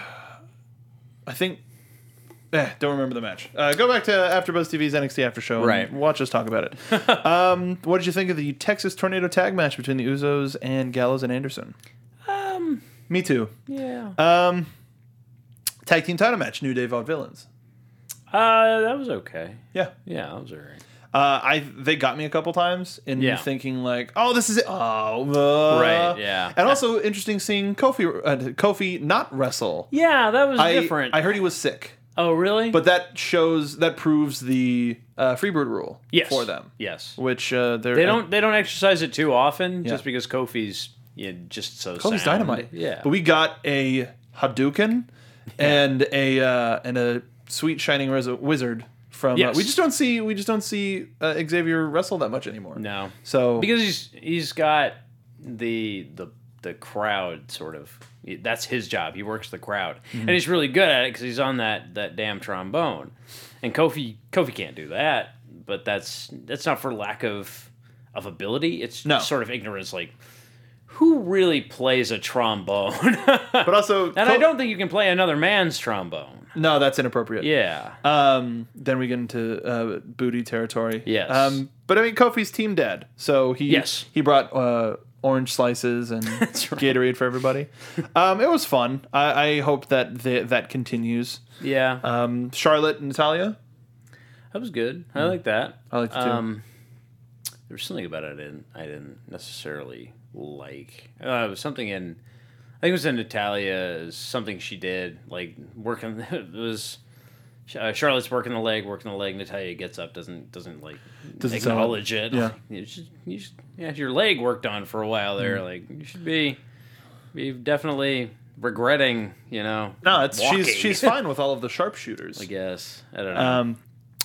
Speaker 2: I think. Eh, don't remember the match. Uh, go back to AfterBuzz T V's N X T After Show. And
Speaker 3: Right.
Speaker 2: Watch us talk about it. um, what did you think of the Texas Tornado Tag match between the Usos and Gallows and Anderson?
Speaker 3: Um,
Speaker 2: Me too.
Speaker 3: yeah.
Speaker 2: Um, tag team title match. New Day Vaudevillains.
Speaker 3: Uh, that was okay.
Speaker 2: Yeah.
Speaker 3: Yeah, that was alright.
Speaker 2: Uh, I they got me a couple times in
Speaker 3: Yeah.
Speaker 2: thinking like, oh, this is it. Oh, uh.
Speaker 3: Right, yeah.
Speaker 2: And also interesting seeing Kofi uh, Kofi not wrestle.
Speaker 3: Yeah, that was
Speaker 2: I
Speaker 3: different.
Speaker 2: I heard he was sick,
Speaker 3: oh, really?
Speaker 2: but that shows that proves the uh, Freebird rule
Speaker 3: yes.
Speaker 2: for them,
Speaker 3: Yes.
Speaker 2: which uh, they're
Speaker 3: They don't they don't exercise it too often,
Speaker 2: Yeah.
Speaker 3: just because Kofi's yeah, just so
Speaker 2: Kofi's
Speaker 3: sound.
Speaker 2: dynamite.
Speaker 3: Yeah.
Speaker 2: but we got a Hadouken and a uh, and a sweet shining Res- wizard from.
Speaker 3: Yes.
Speaker 2: Uh, we just don't see we just don't see uh, Xavier wrestle that much anymore.
Speaker 3: no,
Speaker 2: So
Speaker 3: because he's he's got the the the crowd sort of. That's his job. He works the crowd,
Speaker 2: Mm-hmm.
Speaker 3: and he's really good at it because he's on that that damn trombone. And Kofi Kofi can't do that, but that's that's not for lack of of ability. It's
Speaker 2: No.
Speaker 3: sort of ignorance. Like, who really plays a trombone?
Speaker 2: but also,
Speaker 3: And I don't think you can play another man's trombone.
Speaker 2: No, that's inappropriate.
Speaker 3: Yeah.
Speaker 2: Um, then we get into uh, booty territory.
Speaker 3: Yes.
Speaker 2: Um, but I mean, Kofi's team dead, so he
Speaker 3: Yes.
Speaker 2: he brought uh, orange slices and
Speaker 3: right.
Speaker 2: Gatorade for everybody. Um, it was fun. I, I hope that the, that continues.
Speaker 3: Yeah.
Speaker 2: Um, Charlotte and Natalia.
Speaker 3: that was good. I like that.
Speaker 2: I liked it too.
Speaker 3: Um, there was something about it I didn't, I didn't necessarily like. Uh, it was something in, I think it was in Natalia, something she did, like working, it was, uh, Charlotte's working the leg, working the leg, Natalia gets up, doesn't, doesn't like
Speaker 2: Doesn't sound-
Speaker 3: acknowledge it.
Speaker 2: yeah.
Speaker 3: You should, you should, you had your leg worked on for a while there,
Speaker 2: Mm.
Speaker 3: like, you should be, be definitely regretting, you know.
Speaker 2: No, it's she's
Speaker 3: walking.
Speaker 2: she's fine with all of the sharpshooters.
Speaker 3: I guess. I don't know.
Speaker 2: Um,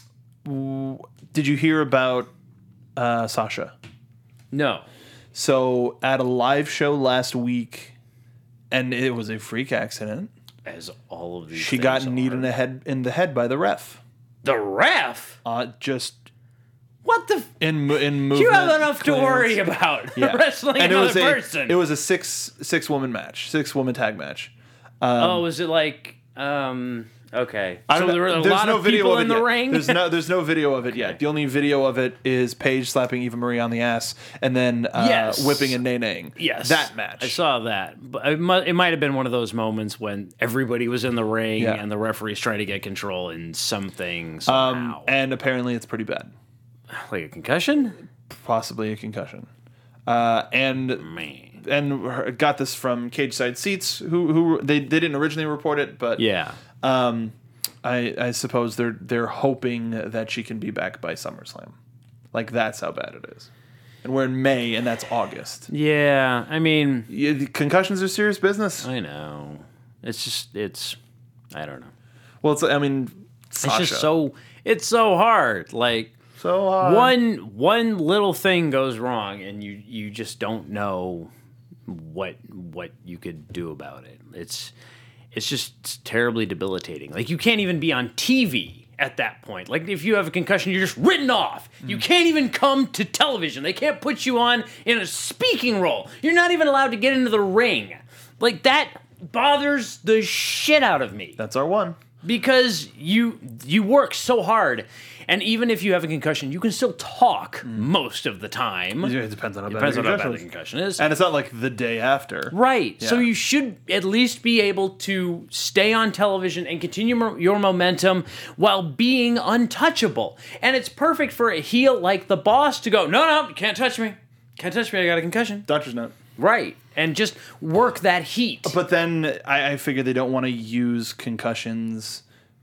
Speaker 2: w- did you hear about uh, Sasha?
Speaker 3: no.
Speaker 2: So at a live show last week, and it was a freak accident.
Speaker 3: As all of these
Speaker 2: She
Speaker 3: things
Speaker 2: got kneed
Speaker 3: are.
Speaker 2: in the head in the head by the ref.
Speaker 3: The ref?
Speaker 2: Uh, just
Speaker 3: What the? F-
Speaker 2: in mo- in movement.
Speaker 3: you have enough to
Speaker 2: clearance.
Speaker 3: worry about
Speaker 2: Yeah.
Speaker 3: wrestling
Speaker 2: and it
Speaker 3: another
Speaker 2: was a,
Speaker 3: person.
Speaker 2: It was a six six woman match, six woman tag match. Um,
Speaker 3: oh, was it like? Um, okay.
Speaker 2: I
Speaker 3: So
Speaker 2: don't
Speaker 3: there were
Speaker 2: know.
Speaker 3: a
Speaker 2: There's
Speaker 3: lot
Speaker 2: no
Speaker 3: of
Speaker 2: video
Speaker 3: people
Speaker 2: of it
Speaker 3: in the
Speaker 2: yet.
Speaker 3: ring.
Speaker 2: There's no there's no video of it yet. The only video of it is Paige slapping Eva Marie on the ass and then uh,
Speaker 3: Yes.
Speaker 2: whipping and nay-naying.
Speaker 3: Yes,
Speaker 2: that match.
Speaker 3: I saw that, but it might, it might have been one of those moments when everybody was in the ring
Speaker 2: Yeah.
Speaker 3: and the referee's trying to get control in something
Speaker 2: Um,
Speaker 3: somehow,
Speaker 2: and apparently it's pretty bad.
Speaker 3: like a concussion.
Speaker 2: Possibly a concussion. Uh, and
Speaker 3: Man,
Speaker 2: and her- got this from Cage Side Seats, who who they, they didn't originally report it, but
Speaker 3: yeah.
Speaker 2: um, I I suppose they're they're hoping that she can be back by SummerSlam. Like that's how bad it is. And we're in May, and that's August.
Speaker 3: Yeah, I mean,
Speaker 2: Yeah, the concussions are serious business.
Speaker 3: I know. It's just it's I don't know.
Speaker 2: Well, it's I mean, Sasha.
Speaker 3: It's just so it's so hard. Like
Speaker 2: so hard.
Speaker 3: one one little thing goes wrong and you you just don't know what what you could do about it. It's it's just terribly debilitating. Like you can't even be on T V at that point. Like, if you have a concussion, you're just written off. You can't even come to television. They can't put you on in a speaking role. You're not even allowed to get into the ring. Like, that bothers the shit out of me.
Speaker 2: That's our one.
Speaker 3: Because you you work so hard, and even if you have a concussion, you can still talk mm. most of the time.
Speaker 2: It depends on how bad,
Speaker 3: depends
Speaker 2: the,
Speaker 3: on how
Speaker 2: concussion
Speaker 3: bad the concussion is.
Speaker 2: And it's not like the day after.
Speaker 3: Right.
Speaker 2: Yeah.
Speaker 3: So you should at least be able to stay on television and continue mo- your momentum while being untouchable. And it's perfect for a heel like the Boss to go, no, no, you can't touch me. Can't touch me, I got a concussion.
Speaker 2: Doctor's note.
Speaker 3: Right. And just work that heat.
Speaker 2: But then I, I figure they don't want to use concussions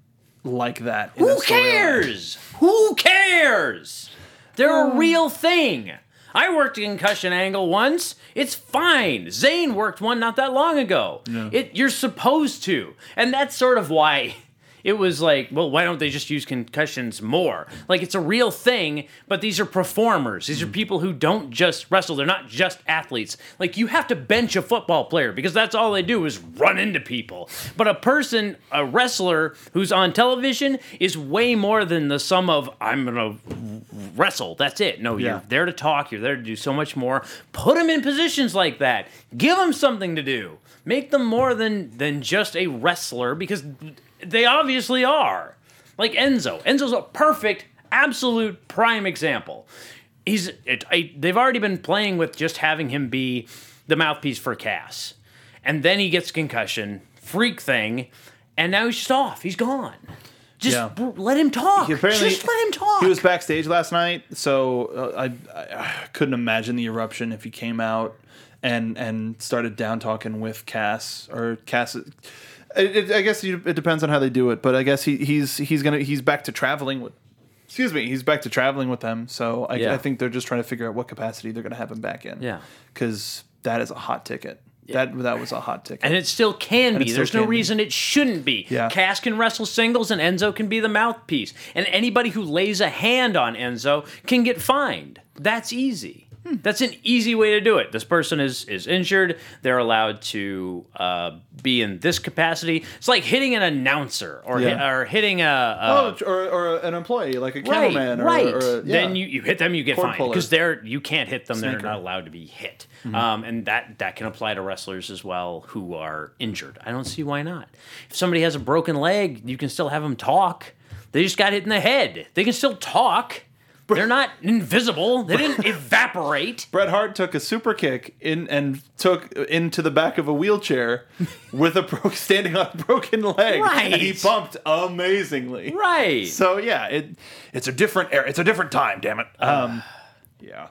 Speaker 2: like that. In
Speaker 3: Who cares? Who cares? They're a real thing. I worked a concussion angle once. It's fine. Zayn worked one not that long ago.
Speaker 2: Yeah.
Speaker 3: It you're supposed to. And that's sort of why it was like, well, why don't they just use concussions more? Like, it's a real thing, but these are performers. These are people who don't just wrestle. They're not just athletes. Like, you have to bench a football player because that's all they do is run into people. But a person, a wrestler who's on television is way more than the sum of, I'm going to wrestle. That's it. No,
Speaker 2: Yeah.
Speaker 3: you're there to talk. You're there to do so much more. Put them in positions like that. Give them something to do. Make them more than, than just a wrestler, because they obviously are. Like Enzo. Enzo's a perfect, absolute prime example. He's it, I, they've already been playing with just having him be the mouthpiece for Cass. And then he gets concussion, freak thing, and now he's just off. He's gone. Just
Speaker 2: Yeah.
Speaker 3: b- let him talk.
Speaker 2: He apparently-
Speaker 3: Just let him talk.
Speaker 2: He was backstage last night, so uh, I, I I couldn't imagine the eruption if he came out and and started down talking with Cass or Cass. It, it, I guess you, it depends on how they do it, but I guess he, he's he's gonna he's back to traveling with. Excuse me, he's back to traveling with them. So I,
Speaker 3: Yeah.
Speaker 2: I think they're just trying to figure out what capacity they're gonna have him back in.
Speaker 3: Yeah.
Speaker 2: because that is a hot ticket. That that was a hot ticket.
Speaker 3: And it still can
Speaker 2: And
Speaker 3: be.
Speaker 2: it still
Speaker 3: There's no
Speaker 2: can be.
Speaker 3: reason it shouldn't be.
Speaker 2: Yeah.
Speaker 3: Cass can wrestle singles and Enzo can be the mouthpiece. And anybody who lays a hand on Enzo can get fined. That's easy.
Speaker 2: Hmm.
Speaker 3: That's an easy way to do it. This person is is injured. They're allowed to uh, be in this capacity. It's like hitting an announcer or
Speaker 2: Yeah.
Speaker 3: hit, or hitting a, a
Speaker 2: oh, or, or an employee like a
Speaker 3: Right,
Speaker 2: cameraman, or,
Speaker 3: right.
Speaker 2: or a, yeah.
Speaker 3: Then you, you hit them, you get
Speaker 2: Cord
Speaker 3: fined
Speaker 2: puller.
Speaker 3: because they're you can't hit them. They're
Speaker 2: Sneaker.
Speaker 3: not allowed to be hit,
Speaker 2: Mm-hmm.
Speaker 3: um, and that that can apply to wrestlers as well who are injured. I don't see why not. If somebody has a broken leg, you can still have them talk. They just got hit in the head. They can still talk. They're not invisible. They didn't evaporate.
Speaker 2: Bret Hart took a super kick in and took into the back of a wheelchair with a bro- standing on a broken leg.
Speaker 3: Right.
Speaker 2: And he bumped amazingly.
Speaker 3: Right.
Speaker 2: So yeah, it it's a different era. It's a different time. Damn it. Um, yeah.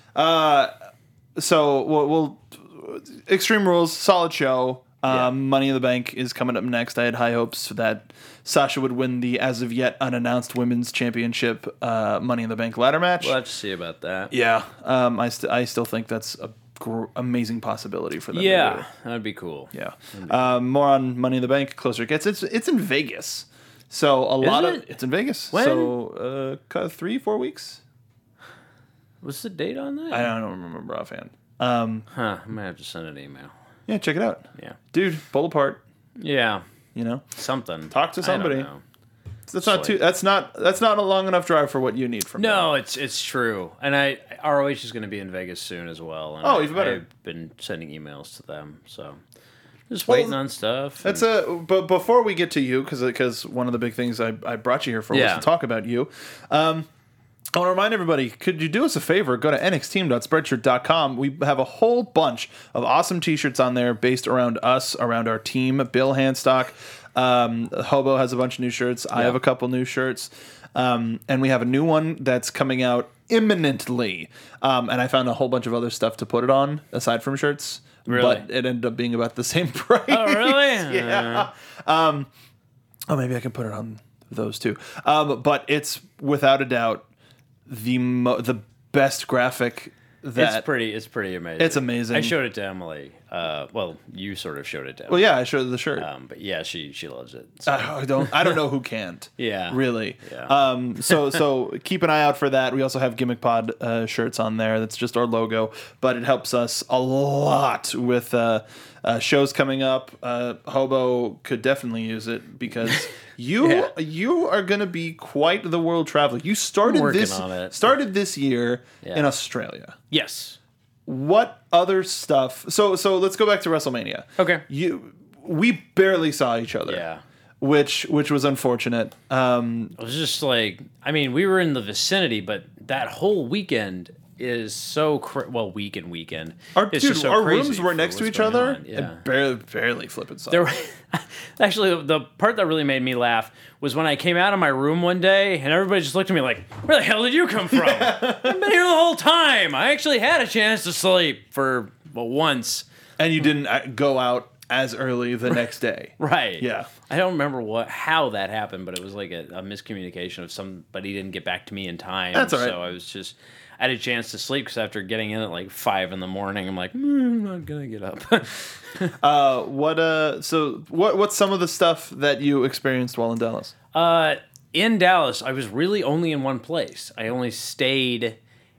Speaker 2: Uh, so we'll, we'll Extreme Rules, solid show. Um,
Speaker 3: Yeah.
Speaker 2: Money in the Bank is coming up next. I had high hopes that Sasha would win the as of yet unannounced women's championship uh, Money in the Bank ladder match.
Speaker 3: We'll have to see about that.
Speaker 2: Yeah, um, I st- I still think that's a gr- amazing possibility for them. To
Speaker 3: Yeah,
Speaker 2: do.
Speaker 3: that'd be cool.
Speaker 2: Yeah. Um, more on Money in the Bank closer it gets. It's it's in Vegas, so a lot of
Speaker 3: it?
Speaker 2: it's in Vegas.
Speaker 3: When?
Speaker 2: So uh, cut three four weeks.
Speaker 3: What's the date on that?
Speaker 2: I don't remember offhand. Um,
Speaker 3: Huh, I might have to send an email.
Speaker 2: yeah, check it out,
Speaker 3: Yeah.
Speaker 2: dude. Pull apart.
Speaker 3: Yeah,
Speaker 2: You know,
Speaker 3: something.
Speaker 2: Talk to
Speaker 3: I don't
Speaker 2: somebody.
Speaker 3: know.
Speaker 2: that's not too. That's not that's not a long enough drive for what you need from them.
Speaker 3: No, it's it's true, and I R O H is going to be in Vegas soon as well. And
Speaker 2: Oh,
Speaker 3: I,
Speaker 2: even better.
Speaker 3: I've been sending emails to them, so just
Speaker 2: Well,
Speaker 3: waiting on stuff.
Speaker 2: That's
Speaker 3: and-
Speaker 2: a. But before we get to you, because because one of the big things I, I brought you here for
Speaker 3: Yeah.
Speaker 2: was to talk about you. Um, I want to remind everybody, could you do us a favor? Go to n x team dot spreadshirt dot com. We have a whole bunch of awesome t-shirts on there based around us, around our team. Bill Handstock, um, Hobo has a bunch of new shirts. I
Speaker 3: Yeah.
Speaker 2: have a couple new shirts. Um, and we have a new one that's coming out imminently. Um, and I found a whole bunch of other stuff to put it on, aside from shirts.
Speaker 3: Really?
Speaker 2: But it ended up being about the same price.
Speaker 3: Oh, really?
Speaker 2: Yeah. Um, oh, maybe I can put it on those too. Um, but it's without a doubt the mo- the best graphic that
Speaker 3: It's pretty. It's pretty amazing.
Speaker 2: It's amazing.
Speaker 3: I showed it to Emily. Uh, well, you sort of showed it to.
Speaker 2: Well, yeah, I showed the shirt.
Speaker 3: Um, but yeah, she she loves it. So.
Speaker 2: Uh, I don't. I don't know who can't.
Speaker 3: Yeah.
Speaker 2: Really.
Speaker 3: Yeah.
Speaker 2: Um. So so keep an eye out for that. We also have Gimmick Pod uh, shirts on there. That's just our logo, but it helps us a lot with uh, uh, shows coming up. Uh, Hobo could definitely use it because you
Speaker 3: Yeah.
Speaker 2: you are going to be quite the world traveler. You started
Speaker 3: working
Speaker 2: this
Speaker 3: on it.
Speaker 2: started this year
Speaker 3: Yeah.
Speaker 2: in Australia.
Speaker 3: Yes.
Speaker 2: What other stuff? So so let's go back to WrestleMania.
Speaker 3: Okay.
Speaker 2: You we barely saw each other.
Speaker 3: Yeah.
Speaker 2: Which which was unfortunate. Um,
Speaker 3: It was just like, I mean, we were in the vicinity, but that whole weekend is so cra- well, weekend weekend.
Speaker 2: our
Speaker 3: it's
Speaker 2: dude,
Speaker 3: just so
Speaker 2: our
Speaker 3: crazy
Speaker 2: rooms were
Speaker 3: for
Speaker 2: next to
Speaker 3: what's
Speaker 2: each
Speaker 3: going
Speaker 2: other.
Speaker 3: on. Yeah.
Speaker 2: And barely barely flipping saw.
Speaker 3: There, actually, the part that really made me laugh was when I came out of my room one day and everybody just looked at me like, "Where the hell did you come from?" I've been here the whole time. I actually had a chance to sleep for well, once.
Speaker 2: And you didn't uh, go out as early the next day.
Speaker 3: Right.
Speaker 2: Yeah.
Speaker 3: I don't remember what how that happened, but it was like a, a miscommunication of somebody didn't get back to me in time.
Speaker 2: That's all right.
Speaker 3: So I was just I had a chance to sleep because after getting in at like five in the morning, I'm like, mm, I'm not gonna get up.
Speaker 2: Uh, what uh? So what what's some of the stuff that you experienced while in Dallas?
Speaker 3: uh, in Dallas, I was really only in one place. I only stayed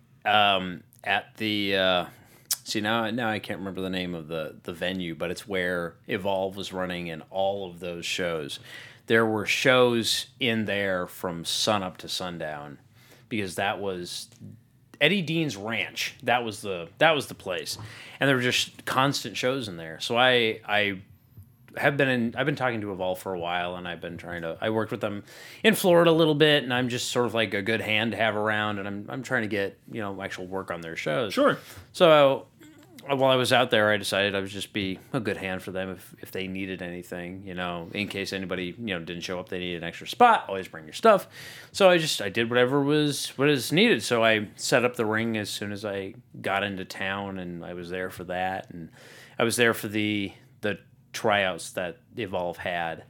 Speaker 3: um, at the. Uh, see now, now I can't remember the name of the the venue, but it's where Evolve was running in all of those shows. There were shows in there from sunup to sundown, because that was Eddie Dean's Ranch. That was the that was the place, and there were just constant shows in there. So I I have been in. I've been talking to Evolve for a while, and I've been trying to. I worked with them in Florida a little bit, and I'm just sort of like a good hand to have around, and I'm I'm trying to get you know actual work on their shows.
Speaker 2: Sure.
Speaker 3: So while I was out there, I decided I would just be a good hand for them if, if they needed anything, you know, in case anybody, you know, didn't show up, they needed an extra spot, always bring your stuff. So I just, I did whatever was, what is needed. So I set up the ring as soon as I got into town, and I was there for that. And I was there for the, the tryouts that Evolve had.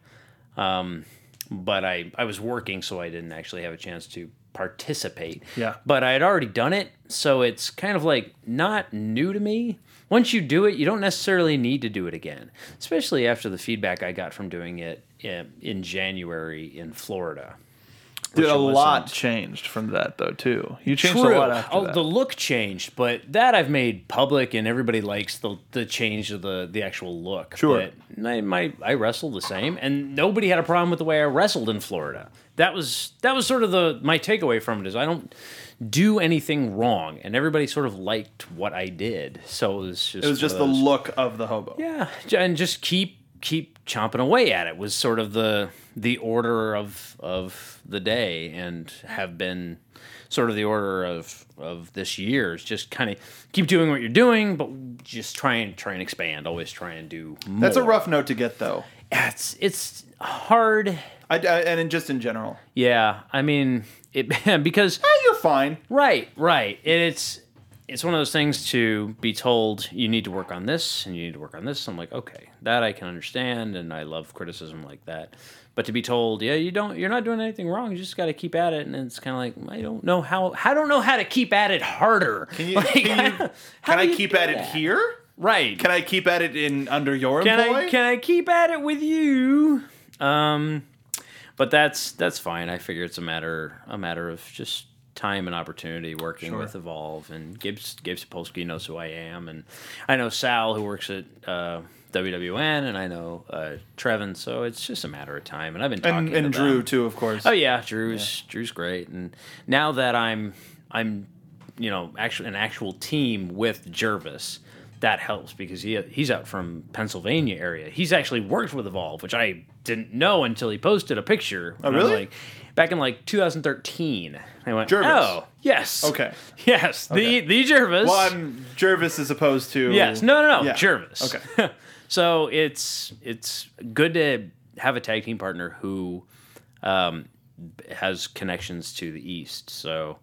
Speaker 3: Um, but I, I was working, so I didn't actually have a chance to participate.
Speaker 2: Yeah.
Speaker 3: But I had already done it, so it's kind of like not new to me. Once you do it, you don't necessarily need to do it again, especially after the feedback I got from doing it in, in January in Florida.
Speaker 2: Dude, a
Speaker 3: wasn't-
Speaker 2: lot changed from that though too. You changed
Speaker 3: True.
Speaker 2: a lot after
Speaker 3: Oh,
Speaker 2: that.
Speaker 3: the look changed, but that I've made public, and everybody likes the the change of the the actual look.
Speaker 2: Sure.
Speaker 3: But I, my I wrestled the same, and nobody had a problem with the way I wrestled in Florida. That was that was sort of the my takeaway from it is I don't do anything wrong, and everybody sort of liked what I did. So it was just
Speaker 2: it was just the
Speaker 3: one of those-
Speaker 2: look of the hobo.
Speaker 3: yeah, and just keep keep chomping away at it was sort of the the order of of the day, and have been sort of the order of of this year. Is just kind of keep doing what you're doing, but just try and try and expand. Always try and do more.
Speaker 2: That's a rough note to get though.
Speaker 3: It's it's hard.
Speaker 2: I, I and in just in general.
Speaker 3: Yeah, I mean it because
Speaker 2: Eh, you're fine.
Speaker 3: Right, right. And it's it's one of those things to be told you need to work on this and you need to work on this. I'm like, okay, that I can understand, and I love criticism like that. But to be told, yeah, you don't, you're not doing anything wrong. You just got to keep at it, and it's kind of like I don't know how. I don't know how to keep at it harder.
Speaker 2: Can you?
Speaker 3: Like,
Speaker 2: Can, you,
Speaker 3: how
Speaker 2: can I
Speaker 3: do you
Speaker 2: keep
Speaker 3: do
Speaker 2: at it
Speaker 3: that?
Speaker 2: here?
Speaker 3: Right.
Speaker 2: Can I keep at it in under your
Speaker 3: Can
Speaker 2: employ?
Speaker 3: I can I keep at it with you? Um, but that's that's fine. I figure it's a matter a matter of just time and opportunity working
Speaker 2: Sure.
Speaker 3: with Evolve, and Gibbs Gibbs Sapolsky knows who I am, and I know Sal who works at uh, W W N, and I know uh, Trevin. So it's just a matter of time. And I've been talking
Speaker 2: and and
Speaker 3: to
Speaker 2: Drew
Speaker 3: them.
Speaker 2: too, of course.
Speaker 3: Oh yeah, Drew's Drew's great, and now that I'm I'm you know actually an actual team with Jervis, that helps because he he's out from Pennsylvania area. He's actually worked with Evolve, which I didn't know until he posted a picture.
Speaker 2: Oh,
Speaker 3: And I'm
Speaker 2: really?
Speaker 3: like, back in like two thousand thirteen. I went,
Speaker 2: Jervis.
Speaker 3: oh yes,
Speaker 2: Okay.
Speaker 3: yes,
Speaker 2: Okay.
Speaker 3: the the Jervis.
Speaker 2: Well, I'm Jervis as opposed to
Speaker 3: Yes, no, no, no,
Speaker 2: Yeah.
Speaker 3: Jervis.
Speaker 2: Okay.
Speaker 3: So it's it's good to have a tag team partner who um, has connections to the East. So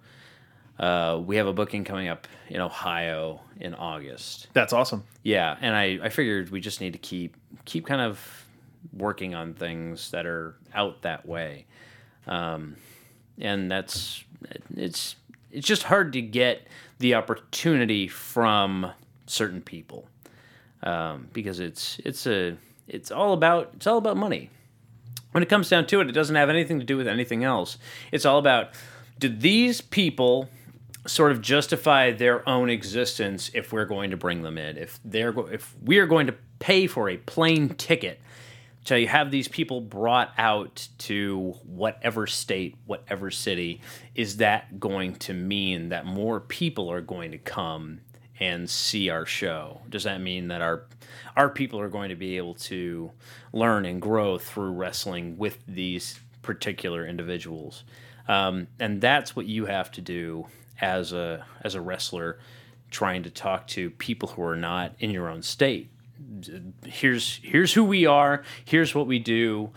Speaker 3: uh, we have a booking coming up in Ohio in August.
Speaker 2: That's awesome.
Speaker 3: Yeah, and I, I figured we just need to keep keep kind of working on things that are out that way, um, and that's it's it's just hard to get the opportunity from certain people. um, because it's it's a it's all about it's all about money. When it comes down to it, it doesn't have anything to do with anything else. It's all about, do these people sort of justify their own existence if we're going to bring them in? If they're go- if we are going to pay for a plane ticket to have these people brought out to whatever state, whatever city, is that going to mean that more people are going to come and see our show? Does that mean that our our people are going to be able to learn and grow through wrestling with these particular individuals? Um, and that's what you have to do as a as a wrestler, trying to talk to people who are not in your own state. Here's here's who we are. Here's what we do,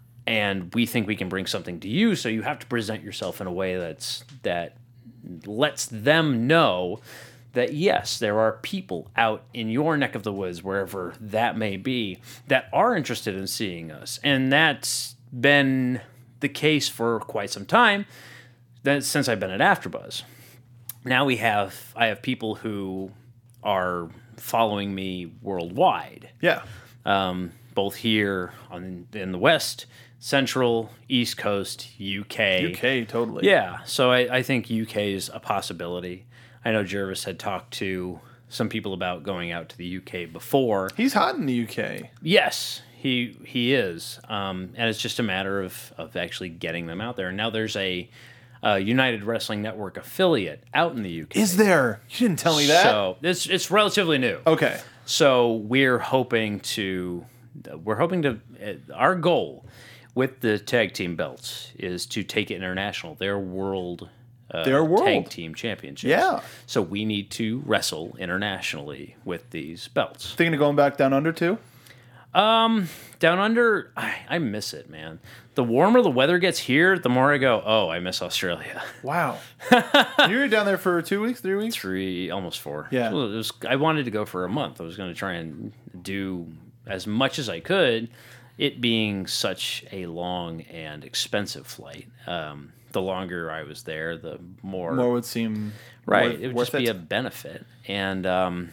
Speaker 3: and we think we can bring something to you. So you have to present yourself in a way that's that lets them know that yes, there are people out in your neck of the woods, wherever that may be, that are interested in seeing us. And that's been the case for quite some time, that since I've been at AfterBuzz. Now we have, I have people who are following me worldwide.
Speaker 2: Yeah.
Speaker 3: Um, both here on in the West, Central, East Coast, U K.
Speaker 2: U K, totally.
Speaker 3: Yeah, so I, I think U K is a possibility. I know Jervis had talked to some people about going out to the U K before.
Speaker 2: He's hot in the U K.
Speaker 3: Yes, he he is, um, and it's just a matter of, of actually getting them out there. And now there's a, a United Wrestling Network affiliate out in the U K.
Speaker 2: Is there? You didn't tell me that.
Speaker 3: So it's it's relatively new.
Speaker 2: Okay.
Speaker 3: So we're hoping to we're hoping to our goal with the tag team belts is to take it international. Their world. Uh,
Speaker 2: Their world
Speaker 3: tag team championships.
Speaker 2: Yeah.
Speaker 3: So we need to wrestle internationally with these belts.
Speaker 2: Thinking of going back down under too?
Speaker 3: Um, down under, I, I miss it, man. The warmer the weather gets here, the more I go, oh, I miss Australia.
Speaker 2: Wow. You were down there for two weeks, three weeks?
Speaker 3: Three, almost four.
Speaker 2: Yeah.
Speaker 3: Well, it was, I wanted to go for a month. I was going to try and do as much as I could, it being such a long and expensive flight. Um, the longer I was there, the more
Speaker 2: More would seem
Speaker 3: right.
Speaker 2: worth,
Speaker 3: It would
Speaker 2: worth
Speaker 3: just be
Speaker 2: it.
Speaker 3: a benefit, and um,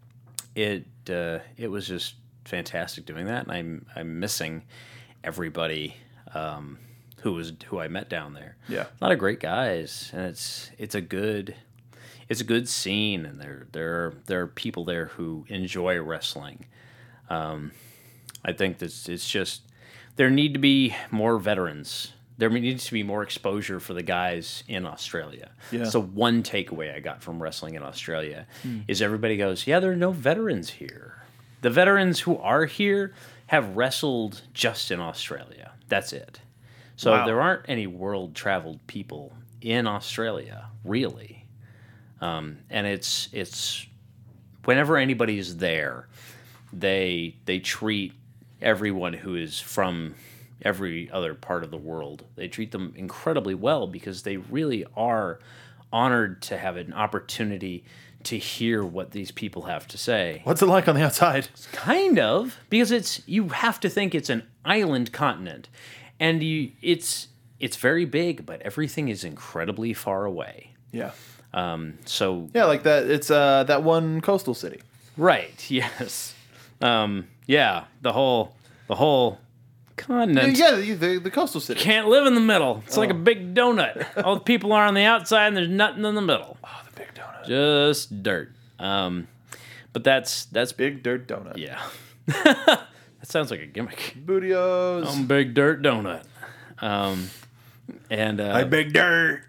Speaker 3: it uh, it was just fantastic doing that. And I'm I'm missing everybody um, who was who I met down there.
Speaker 2: Yeah.
Speaker 3: A lot of great guys, and it's it's a good it's a good scene, and there there there are people there who enjoy wrestling. Um, I think that it's just there need to be more veterans. There needs to be more exposure for the guys in Australia.
Speaker 2: Yeah.
Speaker 3: So one takeaway I got from wrestling in Australia is everybody goes, yeah, there are no veterans here. The veterans who are here have wrestled just in Australia. That's it. So
Speaker 2: Wow.
Speaker 3: there aren't any world-traveled people in Australia, really. Um, and it's it's whenever anybody's there, they they treat everyone who is from every other part of the world. They treat them incredibly well because they really are honored to have an opportunity to hear what these people have to say.
Speaker 2: What's it like on the outside?
Speaker 3: Kind of, because it's you have to think it's an island continent, and you it's it's very big, but everything is incredibly far away.
Speaker 2: Yeah.
Speaker 3: Um, so
Speaker 2: Yeah, like that. It's uh, that one coastal city.
Speaker 3: right, yes, um, yeah, the whole the whole continent.
Speaker 2: Yeah, the, the, the coastal city.
Speaker 3: Can't live in the middle. It's like a big donut. All the people are on the outside, and there's nothing in the middle.
Speaker 2: Oh, the big donut.
Speaker 3: Just dirt. Um, but that's that's
Speaker 2: Big dirt donut.
Speaker 3: yeah. That sounds like a gimmick.
Speaker 2: Bootios.
Speaker 3: I'm big dirt donut. Um, and uh,
Speaker 2: I big dirt.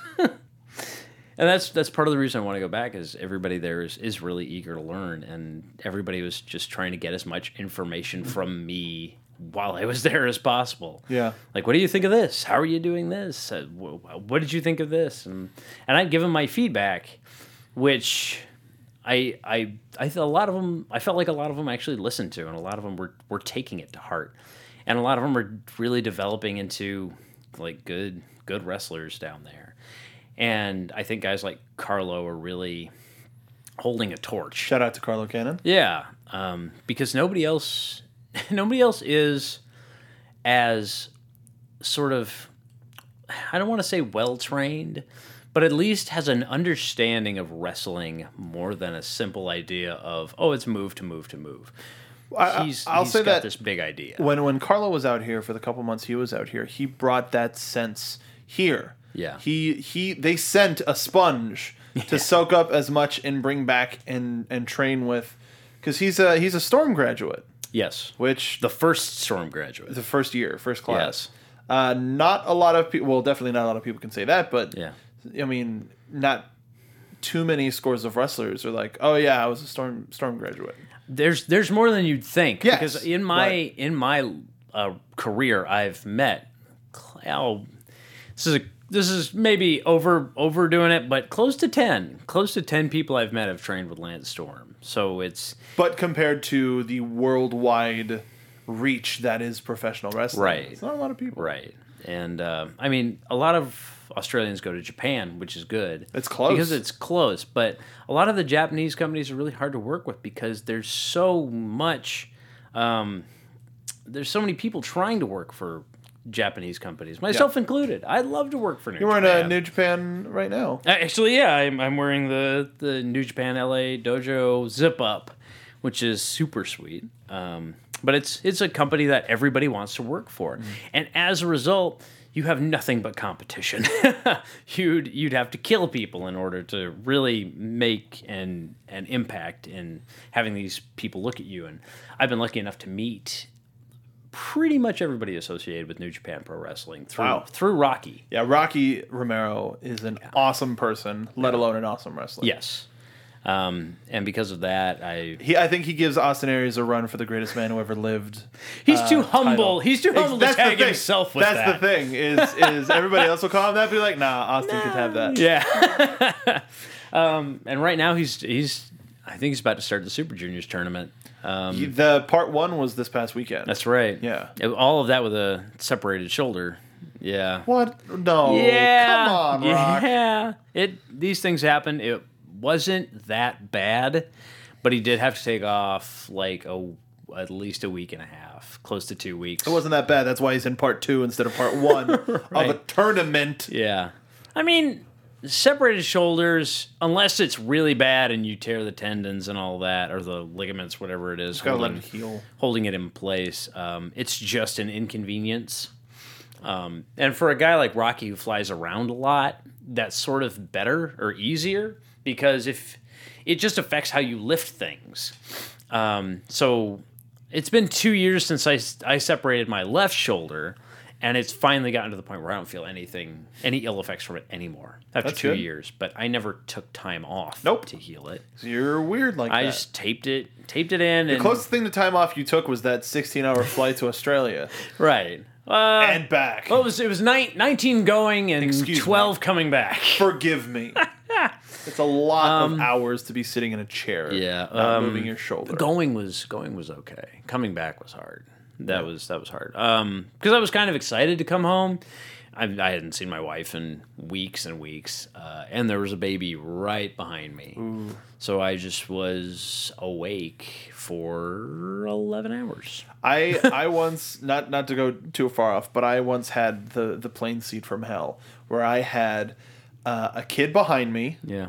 Speaker 3: and that's that's part of the reason I want to go back is everybody there is, is really eager to learn, and everybody was just trying to get as much information from me while I was there as possible.
Speaker 2: Yeah.
Speaker 3: Like, what do you think of this? How are you doing this? Uh, wh- what did you think of this? And and I'd give them my feedback, which I I I th- a lot of them I felt like a lot of them actually listened to, and a lot of them were were taking it to heart, and a lot of them are really developing into like good good wrestlers down there. And I think guys like Carlo are really holding a torch.
Speaker 2: Shout out to Carlo Cannon.
Speaker 3: Yeah, um, because nobody else, nobody else is as sort of, I don't want to say well trained, but at least has an understanding of wrestling more than a simple idea of, oh, it's move to move to move.
Speaker 2: I,
Speaker 3: He's,
Speaker 2: I'll
Speaker 3: he's
Speaker 2: say
Speaker 3: got
Speaker 2: that
Speaker 3: this big idea.
Speaker 2: when when Carlo was out here for the couple months he was out here, he brought that sense here.
Speaker 3: Yeah.
Speaker 2: He he they sent a sponge to soak up as much and bring back and and train with, because he's a he's a Storm graduate,
Speaker 3: Yes.
Speaker 2: which
Speaker 3: The first Storm graduate.
Speaker 2: the first year, first class.
Speaker 3: Yes.
Speaker 2: Uh, not a lot of people. Well, definitely not a lot of people can say that. But
Speaker 3: Yeah.
Speaker 2: I mean, not too many scores of wrestlers are like, oh yeah, I was a Storm Storm graduate.
Speaker 3: There's there's more than you'd think.
Speaker 2: Yes,
Speaker 3: Because in my
Speaker 2: right.
Speaker 3: in my uh, career, I've met. Oh, this is a, this is maybe over overdoing it, but close to ten, close to ten people I've met have trained with Lance Storm. So it's
Speaker 2: But compared to the worldwide reach that is professional wrestling,
Speaker 3: Right.
Speaker 2: it's not a lot of people.
Speaker 3: right, and uh, I mean a lot of Australians go to Japan, which is good.
Speaker 2: It's close.
Speaker 3: because it's close, but a lot of the Japanese companies are really hard to work with because there's so much. Um, there's so many people trying to work for Japanese companies, myself included. I'd love to work for New
Speaker 2: You're
Speaker 3: Japan.
Speaker 2: in a New Japan right now.
Speaker 3: Uh, Actually, yeah, I'm, I'm wearing the, the New Japan L A Dojo Zip Up, which is super sweet. Um, but it's it's a company that everybody wants to work for,
Speaker 2: Mm-hmm.
Speaker 3: and as a result, you have nothing but competition. you'd you'd have to kill people in order to really make an an impact in having these people look at you. And I've been lucky enough to meet pretty much everybody associated with New Japan Pro Wrestling through
Speaker 2: Wow.
Speaker 3: through Rocky.
Speaker 2: Yeah, Rocky Romero is an awesome person, let alone an awesome wrestler.
Speaker 3: Yes. Um, and because of that, I
Speaker 2: He, I think he gives Austin Aries a run for the greatest man who ever lived.
Speaker 3: he's
Speaker 2: uh,
Speaker 3: too humble.
Speaker 2: title.
Speaker 3: He's too humble to
Speaker 2: That's the
Speaker 3: tag
Speaker 2: thing.
Speaker 3: himself with
Speaker 2: That's
Speaker 3: that.
Speaker 2: the thing. Is is everybody else will call him that? Be like, nah, Austin could have that.
Speaker 3: Yeah. um, and right now he's he's I think he's about to start the Super Juniors tournament. Um,
Speaker 2: He- the part one was this past weekend.
Speaker 3: that's right.
Speaker 2: Yeah.
Speaker 3: All of that with a separated shoulder. Yeah.
Speaker 2: What? No.
Speaker 3: Yeah.
Speaker 2: Come on, Rock.
Speaker 3: Yeah. It these things happen. It wasn't that bad, but he did have to take off like a at least a week and a half, close to two weeks.
Speaker 2: It wasn't that bad. That's why he's in part two instead of part one of a tournament.
Speaker 3: Yeah. I mean, separated shoulders, unless it's really bad and you tear the tendons and all that, or the ligaments, whatever it is,
Speaker 2: Gotta let
Speaker 3: holding,
Speaker 2: it heal.
Speaker 3: holding it in place, um, it's just an inconvenience. Um, and for a guy like Rocky who flies around a lot, that's sort of better or easier because if it just affects how you lift things. Um, so it's been two years since I, I separated my left shoulder, and it's finally gotten to the point where I don't feel anything, any ill effects from it anymore after
Speaker 2: That's
Speaker 3: two
Speaker 2: good.
Speaker 3: years. But I never took time off
Speaker 2: Nope.
Speaker 3: to heal it.
Speaker 2: You're weird like
Speaker 3: I
Speaker 2: that.
Speaker 3: just taped it, taped it in,
Speaker 2: the
Speaker 3: and
Speaker 2: closest thing to time off you took was that sixteen-hour flight to Australia
Speaker 3: right. Uh,
Speaker 2: and back.
Speaker 3: well, it was it was nine, nineteen going and
Speaker 2: Excuse me.
Speaker 3: twelve coming back.
Speaker 2: Forgive me. It's a lot of hours to be sitting in a chair.
Speaker 3: Um, Yeah,
Speaker 2: not
Speaker 3: um,
Speaker 2: moving your shoulder.
Speaker 3: Going was going was okay. Coming back was hard. That was that was hard. Um, because I was kind of excited to come home. I, I hadn't seen my wife in weeks and weeks, uh, and there was a baby right behind me. So I just was awake for eleven hours.
Speaker 2: I I once not not to go too far off, but I once had the the plane seat from hell where I had uh, a kid behind me,
Speaker 3: Yeah.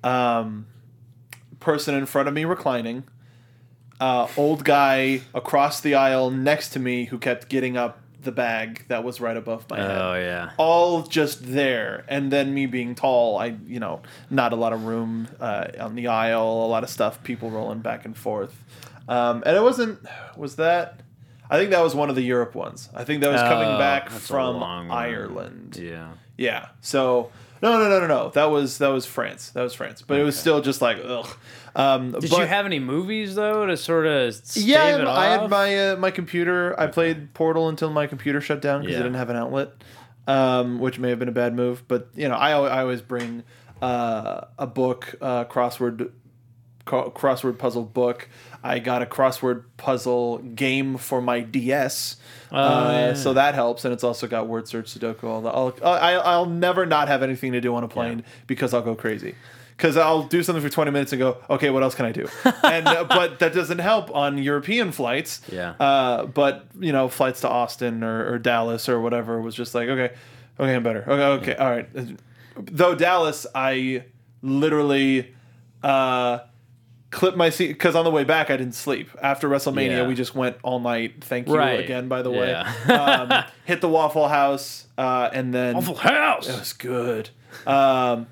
Speaker 2: person in front of me reclining, uh, old guy across the aisle next to me who kept getting up the bag that was right above my head.
Speaker 3: Oh yeah.
Speaker 2: All just there, and then me being tall, I you know not a lot of room uh, on the aisle, a lot of stuff, people rolling back and forth, um, and it wasn't. Was that? I think that was one of the Europe ones. I think that was coming
Speaker 3: Oh,
Speaker 2: back
Speaker 3: that's a
Speaker 2: from
Speaker 3: long one.
Speaker 2: Ireland.
Speaker 3: Yeah.
Speaker 2: Yeah. So no, no, no, no, no. That was that was France. That was France. But it was still just like ugh. Um,
Speaker 3: Did
Speaker 2: but,
Speaker 3: you have any movies though to sort of stave
Speaker 2: Yeah,
Speaker 3: it
Speaker 2: I had
Speaker 3: off?
Speaker 2: my uh, my computer. I played Portal until my computer shut down because
Speaker 3: Yeah.
Speaker 2: I didn't have an outlet, um, which may have been a bad move. But you know, I al- I always bring uh, a book, uh, crossword co- crossword puzzle book. I got a crossword puzzle game for my D S, uh,
Speaker 3: yeah.
Speaker 2: so that helps, and it's also got word search, Sudoku. All that. I'll I, I'll never not have anything to do on a plane because I'll go crazy. Because I'll do something for twenty minutes and go, okay, what else can I do? And uh, but that doesn't help on European flights.
Speaker 3: Yeah.
Speaker 2: Uh, but you know, flights to Austin or, or Dallas or whatever was just like, okay, okay, I'm better. Okay, okay, all right. Though Dallas, I literally uh, clipped my seat because on the way back I didn't sleep. After WrestleMania,
Speaker 3: Yeah.
Speaker 2: we just went all night. Thank you
Speaker 3: Right.
Speaker 2: again, by the
Speaker 3: Yeah.
Speaker 2: way. um, hit the Waffle House, uh, and then
Speaker 3: Waffle House.
Speaker 2: it was good. Um,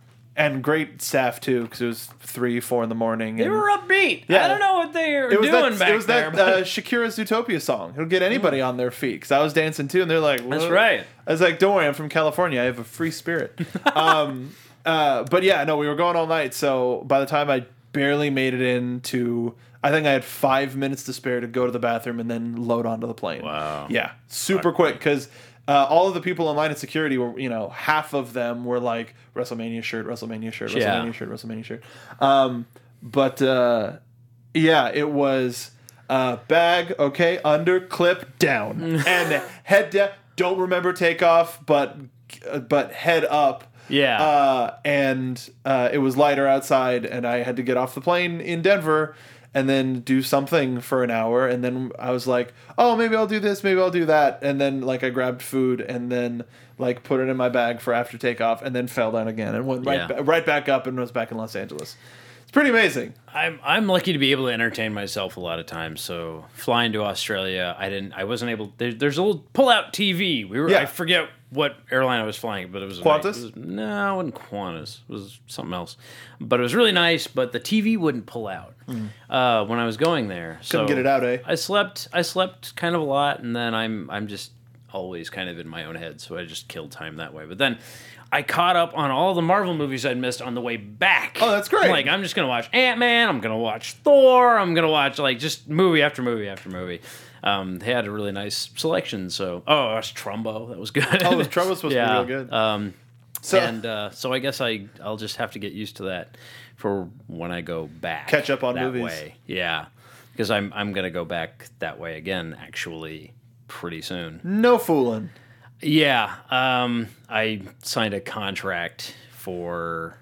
Speaker 2: and great staff too, because it was three, four in the morning.
Speaker 3: They
Speaker 2: and
Speaker 3: were upbeat.
Speaker 2: Yeah.
Speaker 3: I don't know what they were
Speaker 2: it was
Speaker 3: doing
Speaker 2: that,
Speaker 3: back
Speaker 2: it was
Speaker 3: there.
Speaker 2: that
Speaker 3: but-
Speaker 2: uh, Shakira's Zootopia song. It'll get anybody on their feet. Because I was dancing too, and they're like,
Speaker 3: That's
Speaker 2: "What?"
Speaker 3: right.
Speaker 2: I was like, don't worry, I'm from California. I have a free spirit. um, uh, but yeah, no, we were going all night. So by the time I barely made it into, I think I had five minutes to spare to go to the bathroom and then load onto the plane.
Speaker 3: Wow.
Speaker 2: Yeah, super quick because uh, all of the people in line at security were, you know, half of them were like WrestleMania shirt, WrestleMania shirt, WrestleMania
Speaker 3: Yeah.
Speaker 2: shirt, WrestleMania shirt. Um, but uh, yeah, it was uh, bag, okay, under, clip, down, and head down. Don't remember takeoff, but uh, but head up.
Speaker 3: Yeah.
Speaker 2: Uh, and uh, it was lighter outside, and I had to get off the plane in Denver and then do something for an hour. And then I was like, oh, maybe I'll do this, maybe I'll do that. And then like I grabbed food and then like put it in my bag for after takeoff, and then fell down again and went right
Speaker 3: Yeah.
Speaker 2: ba- right back up and was back in Los Angeles. It's pretty amazing.
Speaker 3: I'm I'm lucky to be able to entertain myself a lot of times. So flying to Australia, I didn't. I wasn't able. There, there's a little pull-out T V. We were.
Speaker 2: Yeah.
Speaker 3: I forget what airline I was flying, but it was a
Speaker 2: Qantas?
Speaker 3: nice- it was- no, it wasn't Qantas. It was something else. But it was really nice. But the T V wouldn't pull out uh, when I was going there.
Speaker 2: Couldn't
Speaker 3: so
Speaker 2: get it out, eh?
Speaker 3: I slept. I slept kind of a lot, and then I'm I'm just always kind of in my own head. So I just killed time that way. But then I caught up on all the Marvel movies I'd missed on the way back.
Speaker 2: Oh, that's great.
Speaker 3: Like, I'm just going to watch Ant-Man. I'm going to watch Thor. I'm going to watch, like, just movie after movie after movie. Um, they had a really nice selection. So, oh, I watched Trumbo. That was good.
Speaker 2: Oh, was Trumbo supposed
Speaker 3: yeah.
Speaker 2: to be real good?
Speaker 3: Um,
Speaker 2: So
Speaker 3: and uh, so I guess I, I'll just have to get used to that for when I go back.
Speaker 2: Catch up on
Speaker 3: that
Speaker 2: movies.
Speaker 3: way. Yeah. Because I'm, I'm going to go back that way again, actually, pretty soon.
Speaker 2: no fooling.
Speaker 3: Yeah, um, I signed a contract for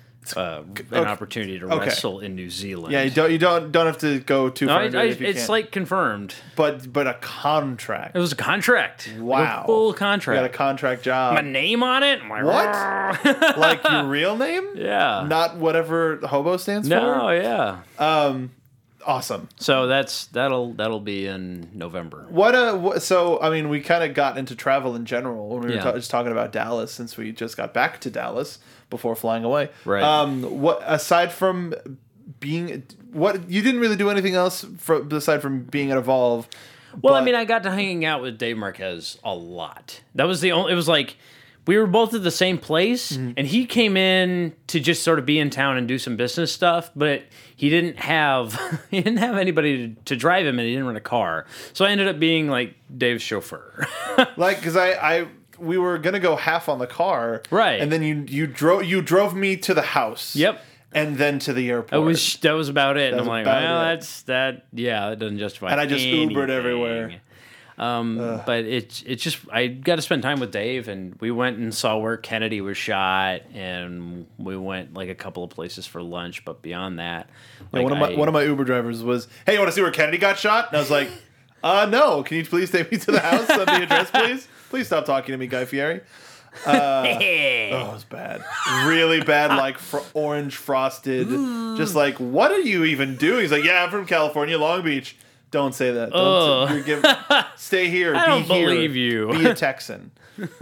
Speaker 3: uh, an
Speaker 2: okay.
Speaker 3: opportunity to
Speaker 2: Okay.
Speaker 3: wrestle in New Zealand.
Speaker 2: Yeah, you don't you don't don't have to go too
Speaker 3: no,
Speaker 2: far.
Speaker 3: I,
Speaker 2: into
Speaker 3: I,
Speaker 2: it if you
Speaker 3: it's
Speaker 2: can't.
Speaker 3: like confirmed.
Speaker 2: but but a contract.
Speaker 3: It was a contract. Like
Speaker 2: Wow.
Speaker 3: a full
Speaker 2: You got a
Speaker 3: contract.
Speaker 2: contract job.
Speaker 3: My name on it. I'm like,
Speaker 2: What? Like your real name?
Speaker 3: yeah.
Speaker 2: Not whatever hobo stands
Speaker 3: no,
Speaker 2: for?
Speaker 3: yeah.
Speaker 2: Um, awesome.
Speaker 3: So that's that'll that'll be in November.
Speaker 2: What a what, so I mean we kind of got into travel in general when we were
Speaker 3: Yeah.
Speaker 2: ta- just talking about Dallas since we just got back to Dallas before flying away.
Speaker 3: Right.
Speaker 2: Um, what aside from being what you didn't really do anything else for, aside from being at Evolve.
Speaker 3: Well, I
Speaker 2: but-
Speaker 3: mean, I got to hanging out with Dave Marquez a lot. That was the only. It was like we were both at the same place,
Speaker 2: Mm-hmm.
Speaker 3: and he came in to just sort of be in town and do some business stuff, but he didn't have he didn't have anybody to, to drive him, and he didn't rent a car. So I ended up being like Dave's chauffeur.
Speaker 2: like because I, I we were gonna go half on the car,
Speaker 3: Right.
Speaker 2: And then you you drove you drove me to the house,
Speaker 3: Yep.
Speaker 2: and then to the airport.
Speaker 3: That was that was about it. And
Speaker 2: was
Speaker 3: I'm like,
Speaker 2: about
Speaker 3: well,
Speaker 2: it.
Speaker 3: that's that. Yeah, that doesn't justify.
Speaker 2: And I just Ubered
Speaker 3: anything.
Speaker 2: everywhere.
Speaker 3: Um, but it it just I got to spend time with Dave, and we went and saw where Kennedy was shot, and we went like a couple of places for lunch. But beyond that,
Speaker 2: Yeah,
Speaker 3: like,
Speaker 2: one of my
Speaker 3: I-
Speaker 2: one of my Uber drivers was, "Hey, you want to see where Kennedy got shot?" And I was like, "Uh, no. Can you please take me to the house? Send the address, please. Please stop talking to me, Guy Fieri." Uh, oh, it was bad, really bad. Like fr- orange frosted, just like, what are you even doing? He's like, "Yeah, I'm from California, Long Beach." Don't say that. Don't say, you're give, stay here.
Speaker 3: I
Speaker 2: be
Speaker 3: don't
Speaker 2: here,
Speaker 3: believe you.
Speaker 2: Be a Texan.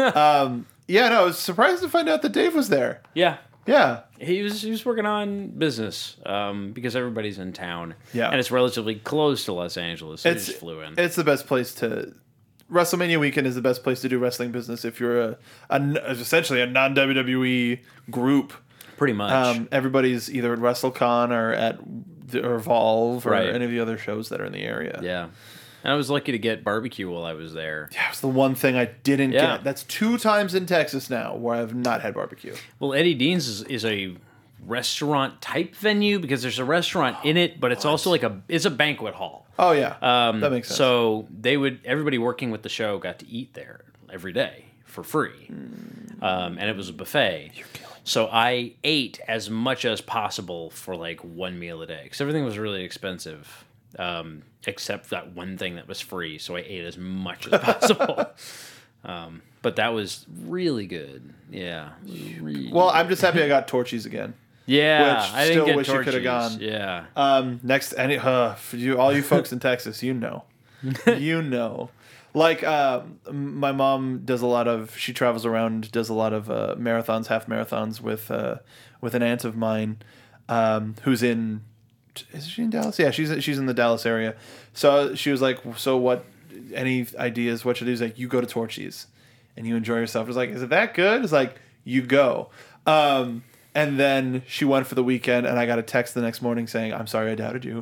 Speaker 2: um, yeah, no, I was surprised to find out that Dave was there.
Speaker 3: yeah.
Speaker 2: Yeah.
Speaker 3: He was he was working on business um, because everybody's in town.
Speaker 2: Yeah.
Speaker 3: And it's relatively close to Los Angeles. So he
Speaker 2: It's
Speaker 3: just flew in.
Speaker 2: It's the best place to. WrestleMania weekend is the best place to do wrestling business if you're a, a essentially a non W W E group.
Speaker 3: Pretty much.
Speaker 2: Um, everybody's either at WrestleCon or at the, or Evolve or
Speaker 3: Right.
Speaker 2: any of the other shows that are in the area.
Speaker 3: yeah. And I was lucky to get barbecue while I was there.
Speaker 2: Yeah, it's the one thing I didn't
Speaker 3: Yeah.
Speaker 2: get. That's two times in Texas now where I've not had barbecue.
Speaker 3: Well, Eddie Dean's is, is a restaurant type venue because there's a restaurant in it, but it's also like a it's a banquet hall.
Speaker 2: Oh yeah,
Speaker 3: Um,
Speaker 2: that makes sense.
Speaker 3: So they would everybody working with the show got to eat there every day for free, um, and it was a buffet. So I ate as much as possible for like one meal a day because everything was really expensive, um, except that one thing that was free. So I ate as much as possible. Um, but that was really good. Yeah. Really
Speaker 2: Well, I'm just happy I got Torchies again.
Speaker 3: Yeah,
Speaker 2: Which
Speaker 3: I didn't
Speaker 2: still
Speaker 3: get
Speaker 2: wish you could have
Speaker 3: Torchies.
Speaker 2: gone.
Speaker 3: Yeah.
Speaker 2: Um, next, any uh, for you, all you folks in Texas, you know, you know, like uh, my mom does a lot of. She travels around, does a lot of uh, marathons, half marathons with uh, with an aunt of mine, um, who's in. Is she in Dallas? Yeah, she's she's in the Dallas area. So she was like, "So what? Any ideas? What should I do?" Is like, "You go to Torchies, and you enjoy yourself." I was like, "Is it that good?" It's like, "You go." Um, And then she went for the weekend, and I got a text the next morning saying, "I'm sorry, I doubted you."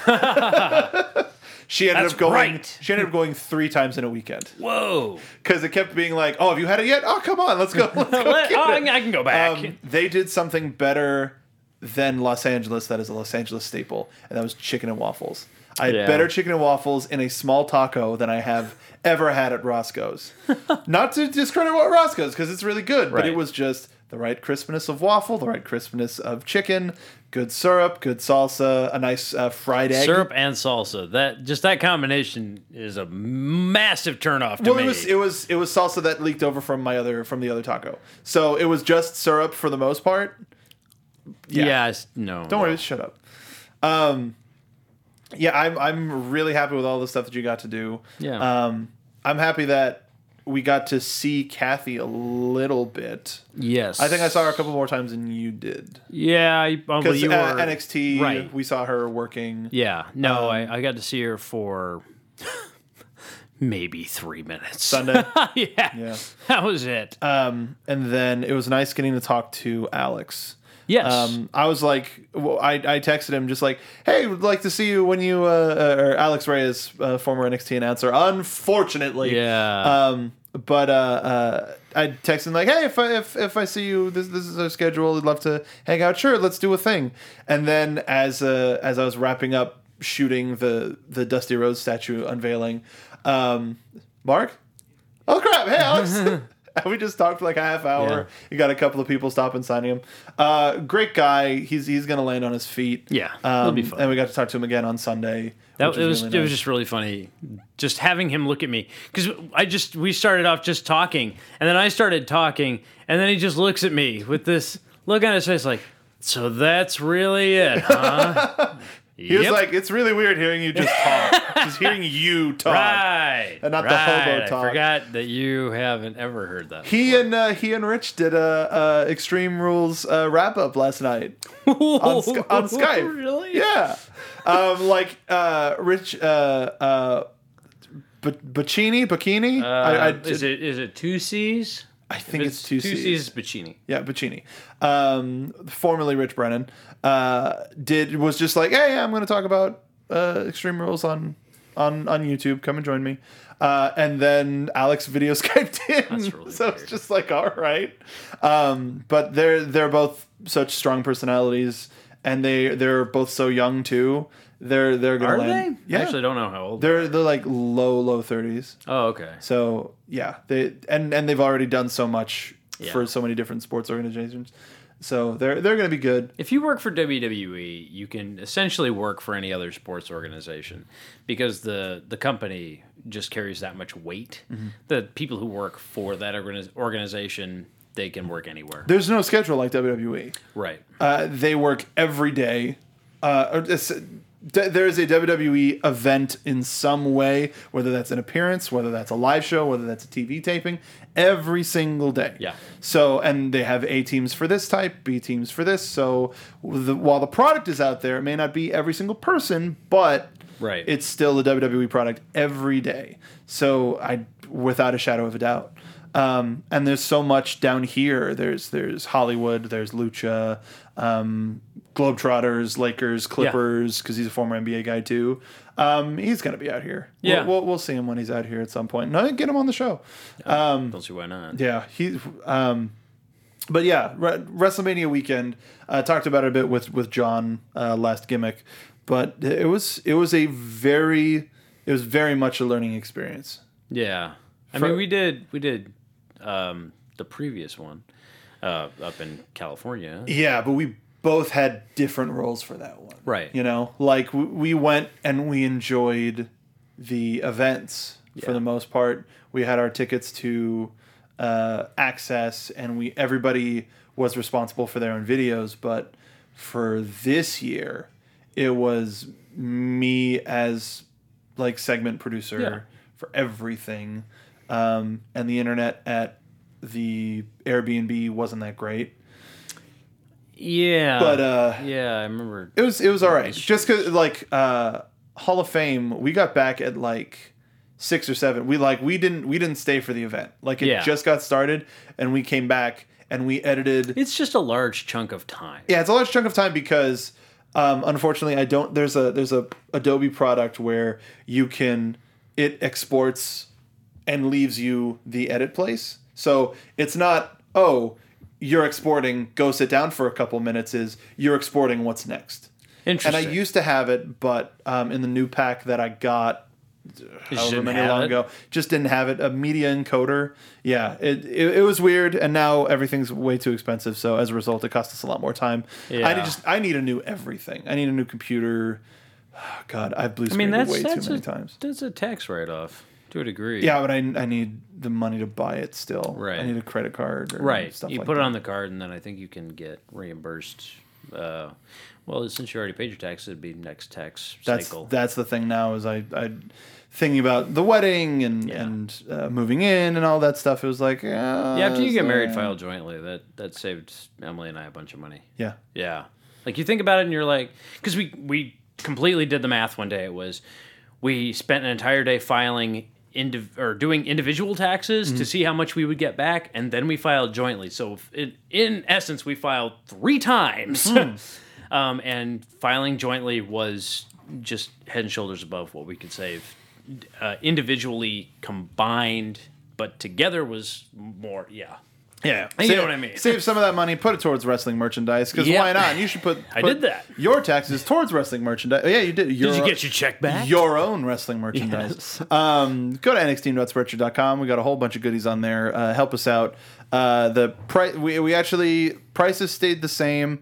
Speaker 2: she ended
Speaker 3: That's
Speaker 2: up going.
Speaker 3: right.
Speaker 2: She ended up going three times in a weekend
Speaker 3: Whoa.
Speaker 2: because it kept being like, "Oh, have you had it yet? Oh, come on, let's go. Let's go
Speaker 3: Let-
Speaker 2: get
Speaker 3: oh,
Speaker 2: it."
Speaker 3: I can go back.
Speaker 2: Um, they did something better than Los Angeles. That is a Los Angeles staple, and that was chicken and waffles. I had
Speaker 3: Yeah.
Speaker 2: better chicken and waffles in a small taco than I have ever had at Roscoe's. Not to discredit what Roscoe's, because it's really good, but
Speaker 3: Right.
Speaker 2: it was just the right crispness of waffle, the right crispness of chicken, good syrup, good salsa, a nice uh, fried egg.
Speaker 3: Syrup and salsa. That just that combination is a massive turnoff to
Speaker 2: Well,
Speaker 3: me.
Speaker 2: it was it was it was salsa that leaked over from my other from the other taco. So it was just syrup for the most part.
Speaker 3: yeah.
Speaker 2: yeah.
Speaker 3: it's- no.
Speaker 2: Don't worry, shut up. Um, yeah, I'm I'm really happy with all the stuff that you got to do.
Speaker 3: Yeah.
Speaker 2: Um, I'm happy that we got to see Kathy a little bit.
Speaker 3: Yes.
Speaker 2: I think I saw her a couple more times than you did.
Speaker 3: Yeah. you- Well,
Speaker 2: Because
Speaker 3: you
Speaker 2: at
Speaker 3: were
Speaker 2: N X T,
Speaker 3: right.
Speaker 2: we saw her working.
Speaker 3: Yeah. No,
Speaker 2: Um,
Speaker 3: I, I got to see her for maybe three minutes.
Speaker 2: Sunday.
Speaker 3: yeah.
Speaker 2: Yeah.
Speaker 3: That was it.
Speaker 2: Um, and then it was nice getting to talk to Alex.
Speaker 3: yes.
Speaker 2: Um, I was like, well, I, I texted him just like, hey, would like to see you when you, uh, uh, or Alex Reyes, uh, former N X T announcer, unfortunately.
Speaker 3: yeah.
Speaker 2: Um, but uh, uh, I texted him like, hey, if I if, if I see you, this this is our schedule. I'd love to hang out. Sure, let's do a thing. And then as uh, as I was wrapping up shooting the the Dusty Rhodes statue unveiling, um, Mark, oh crap, hey Alex. We just talked for like a half hour.
Speaker 3: Yeah.
Speaker 2: You got a couple of people stopping signing him. Uh, great guy. He's he's gonna land on his feet.
Speaker 3: Yeah,
Speaker 2: um,
Speaker 3: it'll be fun.
Speaker 2: And we got to talk to him again on Sunday.
Speaker 3: That
Speaker 2: which
Speaker 3: it was
Speaker 2: really
Speaker 3: it was
Speaker 2: nice.
Speaker 3: just really funny, just having him look at me because I just we started off just talking and then I started talking and then he just looks at me with this look on his face like, so that's really it, huh?
Speaker 2: He was like, it's really weird hearing you just talk. Just hearing you talk.
Speaker 3: right,
Speaker 2: And not the
Speaker 3: right.
Speaker 2: hobo talk.
Speaker 3: I forgot that you haven't ever heard that.
Speaker 2: He and uh, he and Rich did a, a Extreme Rules uh, wrap up last night on, Sky- on Skype.
Speaker 3: Really?
Speaker 2: Yeah, um, like uh, Rich uh, uh, B- Bacchini, Bacchini.
Speaker 3: Uh,
Speaker 2: I, I,
Speaker 3: is it is it two C's?
Speaker 2: I think
Speaker 3: If
Speaker 2: it's two
Speaker 3: two
Speaker 2: C's.
Speaker 3: C's. Bacchini.
Speaker 2: Yeah, Bacchini, um, formerly Rich Brennan, uh, did was just like, hey, I'm going to talk about uh, Extreme Rules on on on YouTube. Come and join me. Uh, and then Alex video Skyped in,
Speaker 3: That's really
Speaker 2: so
Speaker 3: weird.
Speaker 2: it's just like, all right. Um, but they're they're both such strong personalities, and they they're both so young too. They're they're gonna
Speaker 3: Are
Speaker 2: land.
Speaker 3: they?
Speaker 2: Yeah,
Speaker 3: I actually don't know how old.
Speaker 2: they're they're like low low thirties.
Speaker 3: Oh, okay.
Speaker 2: So yeah, they and and they've already done so much
Speaker 3: Yeah.
Speaker 2: for so many different sports organizations. So they're they're going to be good.
Speaker 3: If you work for W W E, you can essentially work for any other sports organization because the the company just carries that much weight.
Speaker 2: Mm-hmm.
Speaker 3: The people who work for that organiz- organization, they can work anywhere.
Speaker 2: There's no schedule like W W E.
Speaker 3: Right.
Speaker 2: Uh, they work every day. Uh, or it's- d- there is a W W E event in some way, whether that's an appearance, whether that's a live show, whether that's a T V taping, every single day.
Speaker 3: Yeah.
Speaker 2: So, and they have A teams for this type, B teams for this. So, the, while the product is out there, it may not be every single person, but
Speaker 3: Right.
Speaker 2: it's still a W W E product every day. So, I, without a shadow of a doubt. Um, and there's so much down here. There's there's Hollywood, there's Lucha, um, Globetrotters, Lakers, Clippers, because he's a former N B A guy too. Um, he's gonna be out here.
Speaker 3: Yeah.
Speaker 2: we'll, we'll we'll see him when he's out here at some point. No, get him on the show. Um,
Speaker 3: Don't see why not.
Speaker 2: yeah, he. Um, but yeah, Re- WrestleMania weekend. I uh, talked about it a bit with with John uh, last gimmick, but it was it was a very it was very much a learning experience.
Speaker 3: Yeah. I
Speaker 2: For-
Speaker 3: mean, we did we did um, the previous one uh, up in California.
Speaker 2: Yeah, but we both had different roles for that one.
Speaker 3: Right.
Speaker 2: You know, like w- we went and we enjoyed the events. for the most part. We had our tickets to uh, Access, and we everybody was responsible for their own videos. But for this year, it was me as like segment producer
Speaker 3: Yeah.
Speaker 2: for everything, um, and the internet at the Airbnb wasn't that great.
Speaker 3: Yeah,
Speaker 2: But uh,
Speaker 3: yeah, I remember.
Speaker 2: it was it was all right. Just because like uh, Hall of Fame, we got back at like six or seven. We like we didn't we didn't stay for the event. Like it
Speaker 3: Yeah.
Speaker 2: just got started, and we came back and we edited.
Speaker 3: It's just a large chunk of time.
Speaker 2: Yeah, it's a large chunk of time because um, unfortunately I don't. There's a there's a Adobe product where you can it exports and leaves you the edit place. So it's not oh. You're exporting, go sit down for a couple minutes, is you're exporting what's next.
Speaker 3: Interesting.
Speaker 2: And I used to have it, but um, in the new pack that I got however
Speaker 3: didn't
Speaker 2: many
Speaker 3: have
Speaker 2: long
Speaker 3: it?
Speaker 2: ago, just didn't have it. A media encoder. Yeah, it, it it was weird, and now everything's way too expensive. So as a result, it costs us a lot more time.
Speaker 3: Yeah.
Speaker 2: I need just I need a new everything. I need a new computer. Oh, God, I've blue
Speaker 3: I mean,
Speaker 2: screened
Speaker 3: that's
Speaker 2: way
Speaker 3: that's
Speaker 2: too many
Speaker 3: a,
Speaker 2: times.
Speaker 3: that's a tax write-off to a degree.
Speaker 2: Yeah, but I, I need the money to buy it still.
Speaker 3: Right.
Speaker 2: I need a credit card. Or
Speaker 3: Right.
Speaker 2: Stuff
Speaker 3: You
Speaker 2: like
Speaker 3: put
Speaker 2: that.
Speaker 3: it on the card, and then I think you can get reimbursed. Uh, well, since you already paid your tax, it'd be next tax
Speaker 2: That's
Speaker 3: cycle.
Speaker 2: that's the thing now is I I thinking about the wedding and
Speaker 3: Yeah.
Speaker 2: and uh, moving in and all that stuff. It was like yeah,
Speaker 3: yeah, after you get married,
Speaker 2: uh,
Speaker 3: file jointly. That that saved Emily and I a bunch of money.
Speaker 2: Yeah,
Speaker 3: Yeah. Like you think about it and you're like, because we, we completely did the math one day. It was, we spent an entire day filing indiv- or doing individual taxes to see how much we would get back. And then we filed jointly. So if it, in essence, we filed three times. um, and filing jointly was just head and shoulders above what we could save. Uh, individually combined, but together was more, yeah.
Speaker 2: yeah.
Speaker 3: You know what I mean.
Speaker 2: Save some of that money, put it towards wrestling merchandise because
Speaker 3: Yeah.
Speaker 2: why not? And you should put,
Speaker 3: I
Speaker 2: put
Speaker 3: did that.
Speaker 2: your taxes towards wrestling merchandise. Yeah, you did. Your,
Speaker 3: Did you get your check back?
Speaker 2: Your own wrestling merchandise. Um, go to N X T dot spreadshirt dot com. We got a whole bunch of goodies on there. Uh, help us out. Uh, the price we we actually prices stayed the same.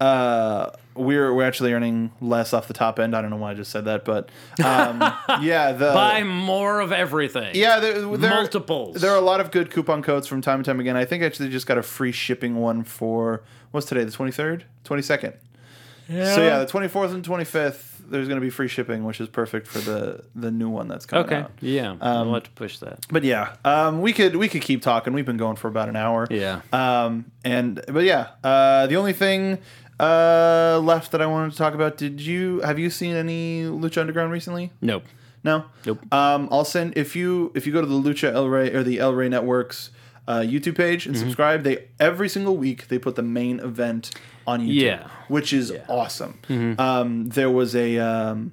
Speaker 2: Uh, we're we're actually earning less off the top end. I don't know why I just said that, but um, yeah, the
Speaker 3: Buy more of everything.
Speaker 2: yeah, there, there,
Speaker 3: Multiples.
Speaker 2: There are a lot of good coupon codes from time to time again. I think I actually just got a free shipping one for what's today, the twenty third, twenty second.
Speaker 3: Yeah.
Speaker 2: So yeah, the twenty fourth and twenty fifth. There's going to be free shipping, which is perfect for the the new one that's coming
Speaker 3: Okay.
Speaker 2: out.
Speaker 3: Yeah.
Speaker 2: Um,
Speaker 3: we'll have to push that.
Speaker 2: But yeah, um, we could we could keep talking. We've been going for about an hour.
Speaker 3: Yeah.
Speaker 2: Um, and but yeah, uh, the only thing uh, left that I wanted to talk about. Did you have you seen any Lucha Underground recently?
Speaker 3: Nope.
Speaker 2: No.
Speaker 3: Nope.
Speaker 2: Um, I'll send if you if you go to the Lucha El Rey or the El Rey Network's uh, YouTube page and
Speaker 3: Mm-hmm.
Speaker 2: subscribe. They every single week they put the main event on YouTube,
Speaker 3: Yeah.
Speaker 2: which is
Speaker 3: Yeah.
Speaker 2: awesome.
Speaker 3: Mm-hmm.
Speaker 2: Um, there was a um,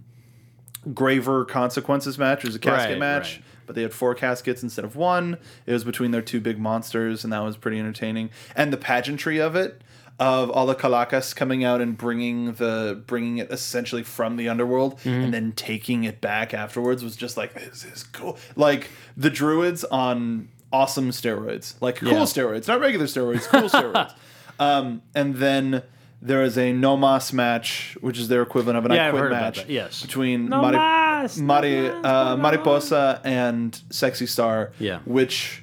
Speaker 2: Graver Consequences match. It was a casket
Speaker 3: Right,
Speaker 2: match.
Speaker 3: right.
Speaker 2: But they had four caskets instead of one. It was between their two big monsters, and that was pretty entertaining. And the pageantry of it, of all the Calakas coming out and bringing the bringing it essentially from the underworld
Speaker 3: Mm-hmm.
Speaker 2: and then taking it back afterwards, was just like, this is cool. Like the Druids on awesome steroids, like cool
Speaker 3: Yeah.
Speaker 2: steroids, not regular steroids, cool steroids. Um, and then there is a No Mas match, which is their equivalent of an
Speaker 3: Yeah,
Speaker 2: I
Speaker 3: I've
Speaker 2: Quit
Speaker 3: heard about
Speaker 2: match
Speaker 3: that, yes.
Speaker 2: between
Speaker 3: No
Speaker 2: Mari-
Speaker 3: Mas, no
Speaker 2: Mari-
Speaker 3: Mas,
Speaker 2: uh,
Speaker 3: no
Speaker 2: Mariposa and Sexy Star,
Speaker 3: Yeah.
Speaker 2: which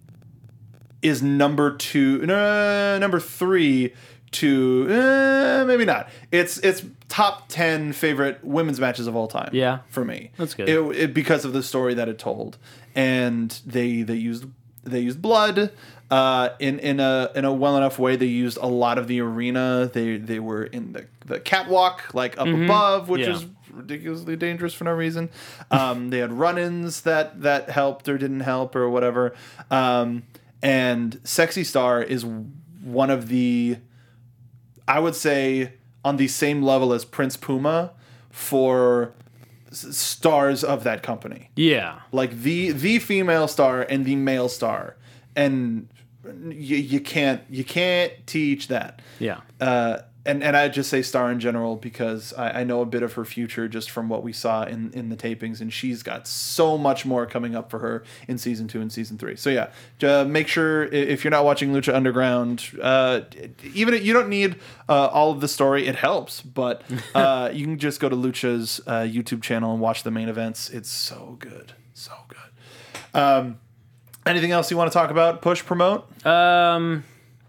Speaker 2: is number two, no, number three to uh, maybe not. It's it's top ten favorite women's matches of all time.
Speaker 3: Yeah.
Speaker 2: for me,
Speaker 3: That's good.
Speaker 2: It, it, because of the story that it told, and they they used they used blood. Uh, in in a in a well enough way, they used a lot of the arena. They they were in the, the catwalk, like up above, which
Speaker 3: Mm-hmm. Yeah.
Speaker 2: is ridiculously dangerous for no reason. Um, they had run-ins that that helped or didn't help or whatever. Um, and Sexy Star is one of the, I would say, on the same level as Prince Puma for s- stars of that company.
Speaker 3: Yeah.
Speaker 2: Like the the female star and the male star, and you, you can't you can't teach that.
Speaker 3: Yeah.
Speaker 2: Uh, and and I just say star in general because I, I know a bit of her future just from what we saw in, in the tapings, and she's got so much more coming up for her in season two and season three. So yeah, uh, make sure i- if you're not watching Lucha Underground, uh, even if you don't need uh, all of the story, it helps. But uh, you can just go to Lucha's uh, YouTube channel and watch the main events. It's so good, so good. Um, anything else you want to talk about? Push, promote?
Speaker 3: Um,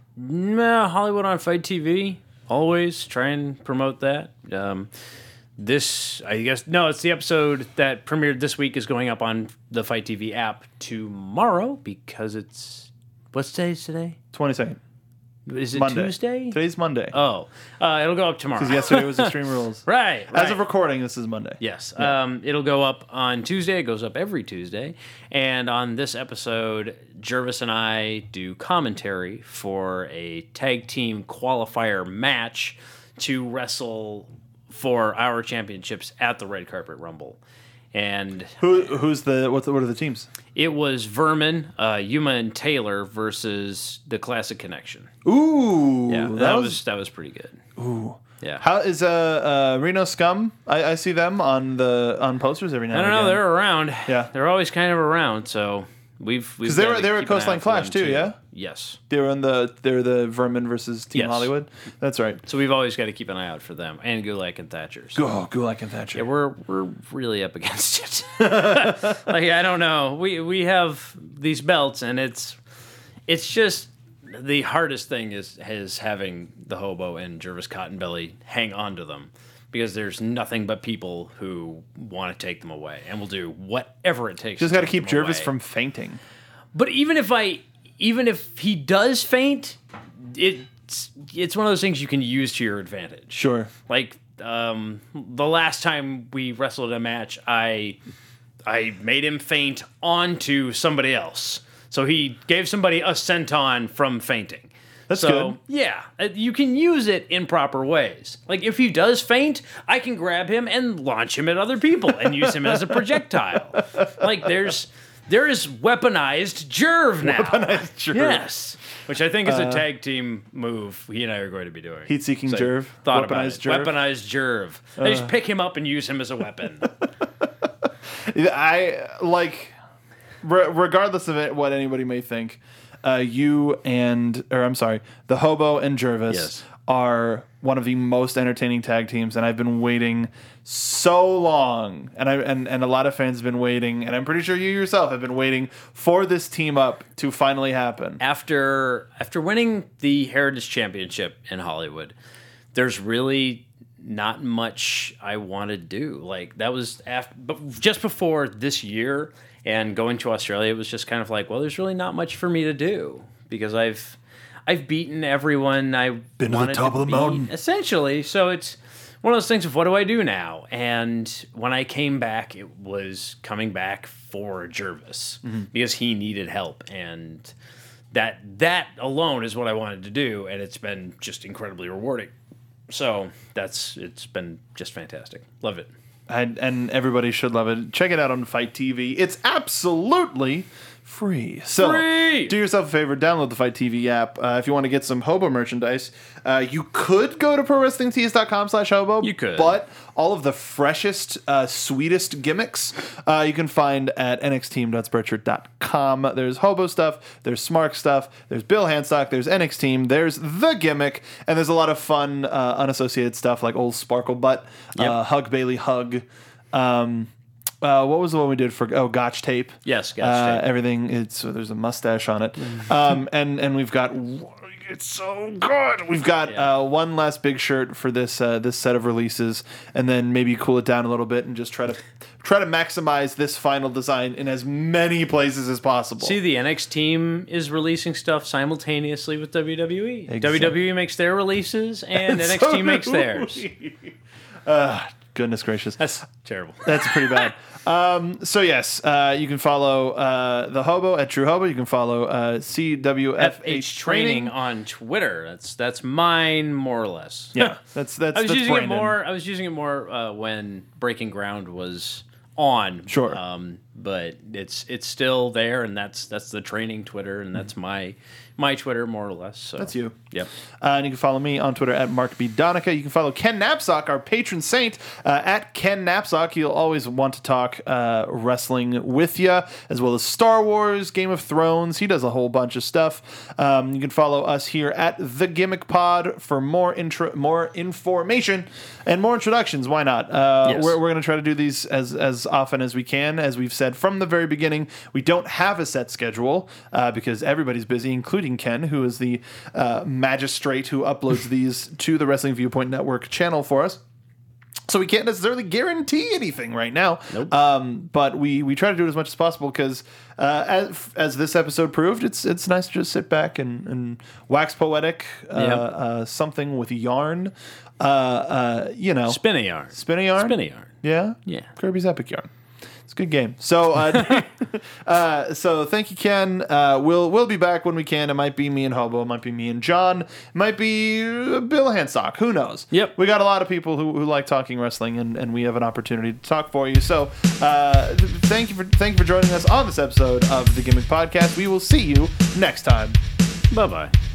Speaker 3: nah, Hollywood on Fight T V. Always try and promote that. Um, this, I guess, no, it's the episode that premiered this week is going up on the Fight T V app tomorrow because it's, what's today's today?
Speaker 2: twenty-second.
Speaker 3: Is it
Speaker 2: Monday.
Speaker 3: Tuesday?
Speaker 2: Today's Monday.
Speaker 3: Oh, uh, it'll go up tomorrow.
Speaker 2: Because yesterday was Extreme Rules.
Speaker 3: right, right.
Speaker 2: As of recording, this is Monday.
Speaker 3: Yes. Um, it'll go up on Tuesday. It goes up every Tuesday. And on this episode, Jervis and I do commentary for a tag team qualifier match to wrestle for our championships at the Red Carpet Rumble. And
Speaker 2: Who who's the what, the what are the teams?
Speaker 3: it was Vermin, uh, Yuma and Taylor versus the Classic Connection.
Speaker 2: Ooh,
Speaker 3: Yeah, that,
Speaker 2: that
Speaker 3: was,
Speaker 2: was
Speaker 3: that was pretty good.
Speaker 2: ooh.
Speaker 3: Yeah.
Speaker 2: How is uh, uh Reno Scum? I, I see them on the on posters every now
Speaker 3: I don't
Speaker 2: and
Speaker 3: know.
Speaker 2: again.
Speaker 3: They're around.
Speaker 2: Yeah.
Speaker 3: They're always kind of around. So we've we've
Speaker 2: 'Cause they
Speaker 3: got
Speaker 2: were-
Speaker 3: to
Speaker 2: they were at
Speaker 3: keep an eye
Speaker 2: Coastline
Speaker 3: out for
Speaker 2: Clash
Speaker 3: them,
Speaker 2: too, yeah?
Speaker 3: Yes.
Speaker 2: They were in the they're the Vermin versus Team
Speaker 3: Yes.
Speaker 2: Hollywood. That's right.
Speaker 3: So we've always got to keep an eye out for them and Gulak and Thatcher. So,
Speaker 2: Oh, Gulak and Thatcher.
Speaker 3: yeah, we're we're really up against it. Like I don't know. We we have these belts and it's it's just the hardest thing is is having the Hobo and Jervis Cottonbelly hang on to them. Because there's nothing but people who want to take them away and will do whatever it takes.
Speaker 2: Just
Speaker 3: to
Speaker 2: got to
Speaker 3: take
Speaker 2: keep
Speaker 3: them
Speaker 2: Jervis
Speaker 3: away.
Speaker 2: from fainting.
Speaker 3: But even if I, even if he does faint, it's it's one of those things you can use to your advantage.
Speaker 2: Sure.
Speaker 3: Like um, the last time we wrestled a match, I I made him faint onto somebody else, so he gave somebody a senton from fainting.
Speaker 2: That's
Speaker 3: so,
Speaker 2: good.
Speaker 3: Yeah, uh, you can use it in proper ways. Like if he does faint, I can grab him and launch him at other people and use him as a projectile. Like there's there is weaponized Jerv now.
Speaker 2: Weaponized Jerv.
Speaker 3: Yes. Which I think is a tag team move he and I are going to be doing.
Speaker 2: Heat-seeking
Speaker 3: So,
Speaker 2: Jerv?
Speaker 3: Thought about
Speaker 2: Weaponized
Speaker 3: it.
Speaker 2: Jerv?
Speaker 3: Weaponized Jerv. I just pick him up and use him as a weapon.
Speaker 2: I like, re- regardless of it, what anybody may think, uh, you and, or I'm sorry, the Hobo and Jervis
Speaker 3: Yes.
Speaker 2: are one of the most entertaining tag teams, and I've been waiting so long, and I and, and a lot of fans have been waiting, and I'm pretty sure you yourself have been waiting for this team up to finally happen.
Speaker 3: after after winning the Heritage Championship in Hollywood, there's really not much I want to do. Like that was after, but just before this year and going to Australia, it was just kind of like, well, there's really not much for me to do because I've I've beaten everyone I
Speaker 2: Been to the
Speaker 3: wanted
Speaker 2: top of the
Speaker 3: beat,
Speaker 2: mountain.
Speaker 3: essentially. So it's one of those things of what do I do now? And when I came back, it was coming back for Jervis because he needed help and. That that alone is what I wanted to do, and it's been just incredibly rewarding. So that's it's been just fantastic. Love it.
Speaker 2: And, and everybody should love it. Check it out on Fight T V. It's absolutely free. So
Speaker 3: Free!
Speaker 2: do yourself a favor, download the Fight T V app. Uh, if you want to get some Hobo merchandise, uh, you could go to pro wrestling tees dot com slash hobo.
Speaker 3: You could.
Speaker 2: But all of the freshest, uh, sweetest gimmicks uh, you can find at n x team dot spreadshirt dot com. There's Hobo stuff, there's Smark stuff, there's Bill Handstock, there's N X Team, there's The Gimmick, and there's a lot of fun uh, unassociated stuff like Old Sparkle Butt,
Speaker 3: Yep.
Speaker 2: uh, Hug Bailey Hug. Um, uh, what was the one we did for oh Gotch tape?
Speaker 3: Yes, Gotch
Speaker 2: uh,
Speaker 3: tape.
Speaker 2: Everything. It's so there's a mustache on it, um, and and we've got it's so good. We've got
Speaker 3: Yeah.
Speaker 2: uh, one last big shirt for this uh, this set of releases, and then maybe cool it down a little bit and just try to try to maximize this final design in as many places as possible.
Speaker 3: See, the N X team is releasing stuff simultaneously with W W E.
Speaker 2: Exactly.
Speaker 3: W W E makes their releases, and N X T
Speaker 2: So
Speaker 3: makes
Speaker 2: do
Speaker 3: theirs.
Speaker 2: we. Uh, goodness gracious.
Speaker 3: That's terrible.
Speaker 2: That's pretty bad. Um, so yes, uh, you can follow uh, the Hobo at True Hobo. You can follow uh, C W F H
Speaker 3: F H training
Speaker 2: Training.
Speaker 3: on Twitter. That's that's mine more or less.
Speaker 2: Yeah, that's that's.
Speaker 3: I was
Speaker 2: that's
Speaker 3: using
Speaker 2: Brandon.
Speaker 3: it more. I was using it more uh, when Breaking Ground was on.
Speaker 2: Sure.
Speaker 3: Um, but it's it's still there, and that's that's the training Twitter, and that's my my Twitter more or less. So
Speaker 2: That's you.
Speaker 3: Yep.
Speaker 2: Uh, and you can follow me on Twitter at Mark B. Donica. You can follow Ken Knapsack, our patron saint, uh, at Ken Knapsack. He'll always want to talk uh, wrestling with you, as well as Star Wars, Game of Thrones. He does a whole bunch of stuff. Um, you can follow us here at The Gimmick Pod for more intro, more information and more introductions. Why not? Uh,
Speaker 3: Yes.
Speaker 2: We're, we're going to try to do these as, as often as we can. As we've said said from the very beginning, we don't have a set schedule uh, because everybody's busy, including Ken, who is the uh, magistrate who uploads these to the Wrestling Viewpoint Network channel for us. So we can't necessarily guarantee anything right now.
Speaker 3: Nope.
Speaker 2: Um, but we, we try to do it as much as possible because, uh, as, as this episode proved, it's it's nice to just sit back and, and wax poetic, uh,
Speaker 3: Yep.
Speaker 2: uh, something with yarn. Uh, uh, you know.
Speaker 3: Spin a yarn.
Speaker 2: Spin a yarn?
Speaker 3: Spin a yarn.
Speaker 2: Yeah?
Speaker 3: Yeah.
Speaker 2: Kirby's Epic Yarn. It's a good game. So, uh, uh, so thank you, Ken. Uh, we'll we'll be back when we can. It might be me and Hobo. It might be me and John. It might be uh, Bill Handsock. Who knows?
Speaker 3: Yep.
Speaker 2: We got a lot of people who, who like talking wrestling, and, and we have an opportunity to talk for you. So, uh, th- thank you for thank you for joining us on this episode of the Gimmick Podcast. We will see you next time.
Speaker 3: Bye bye.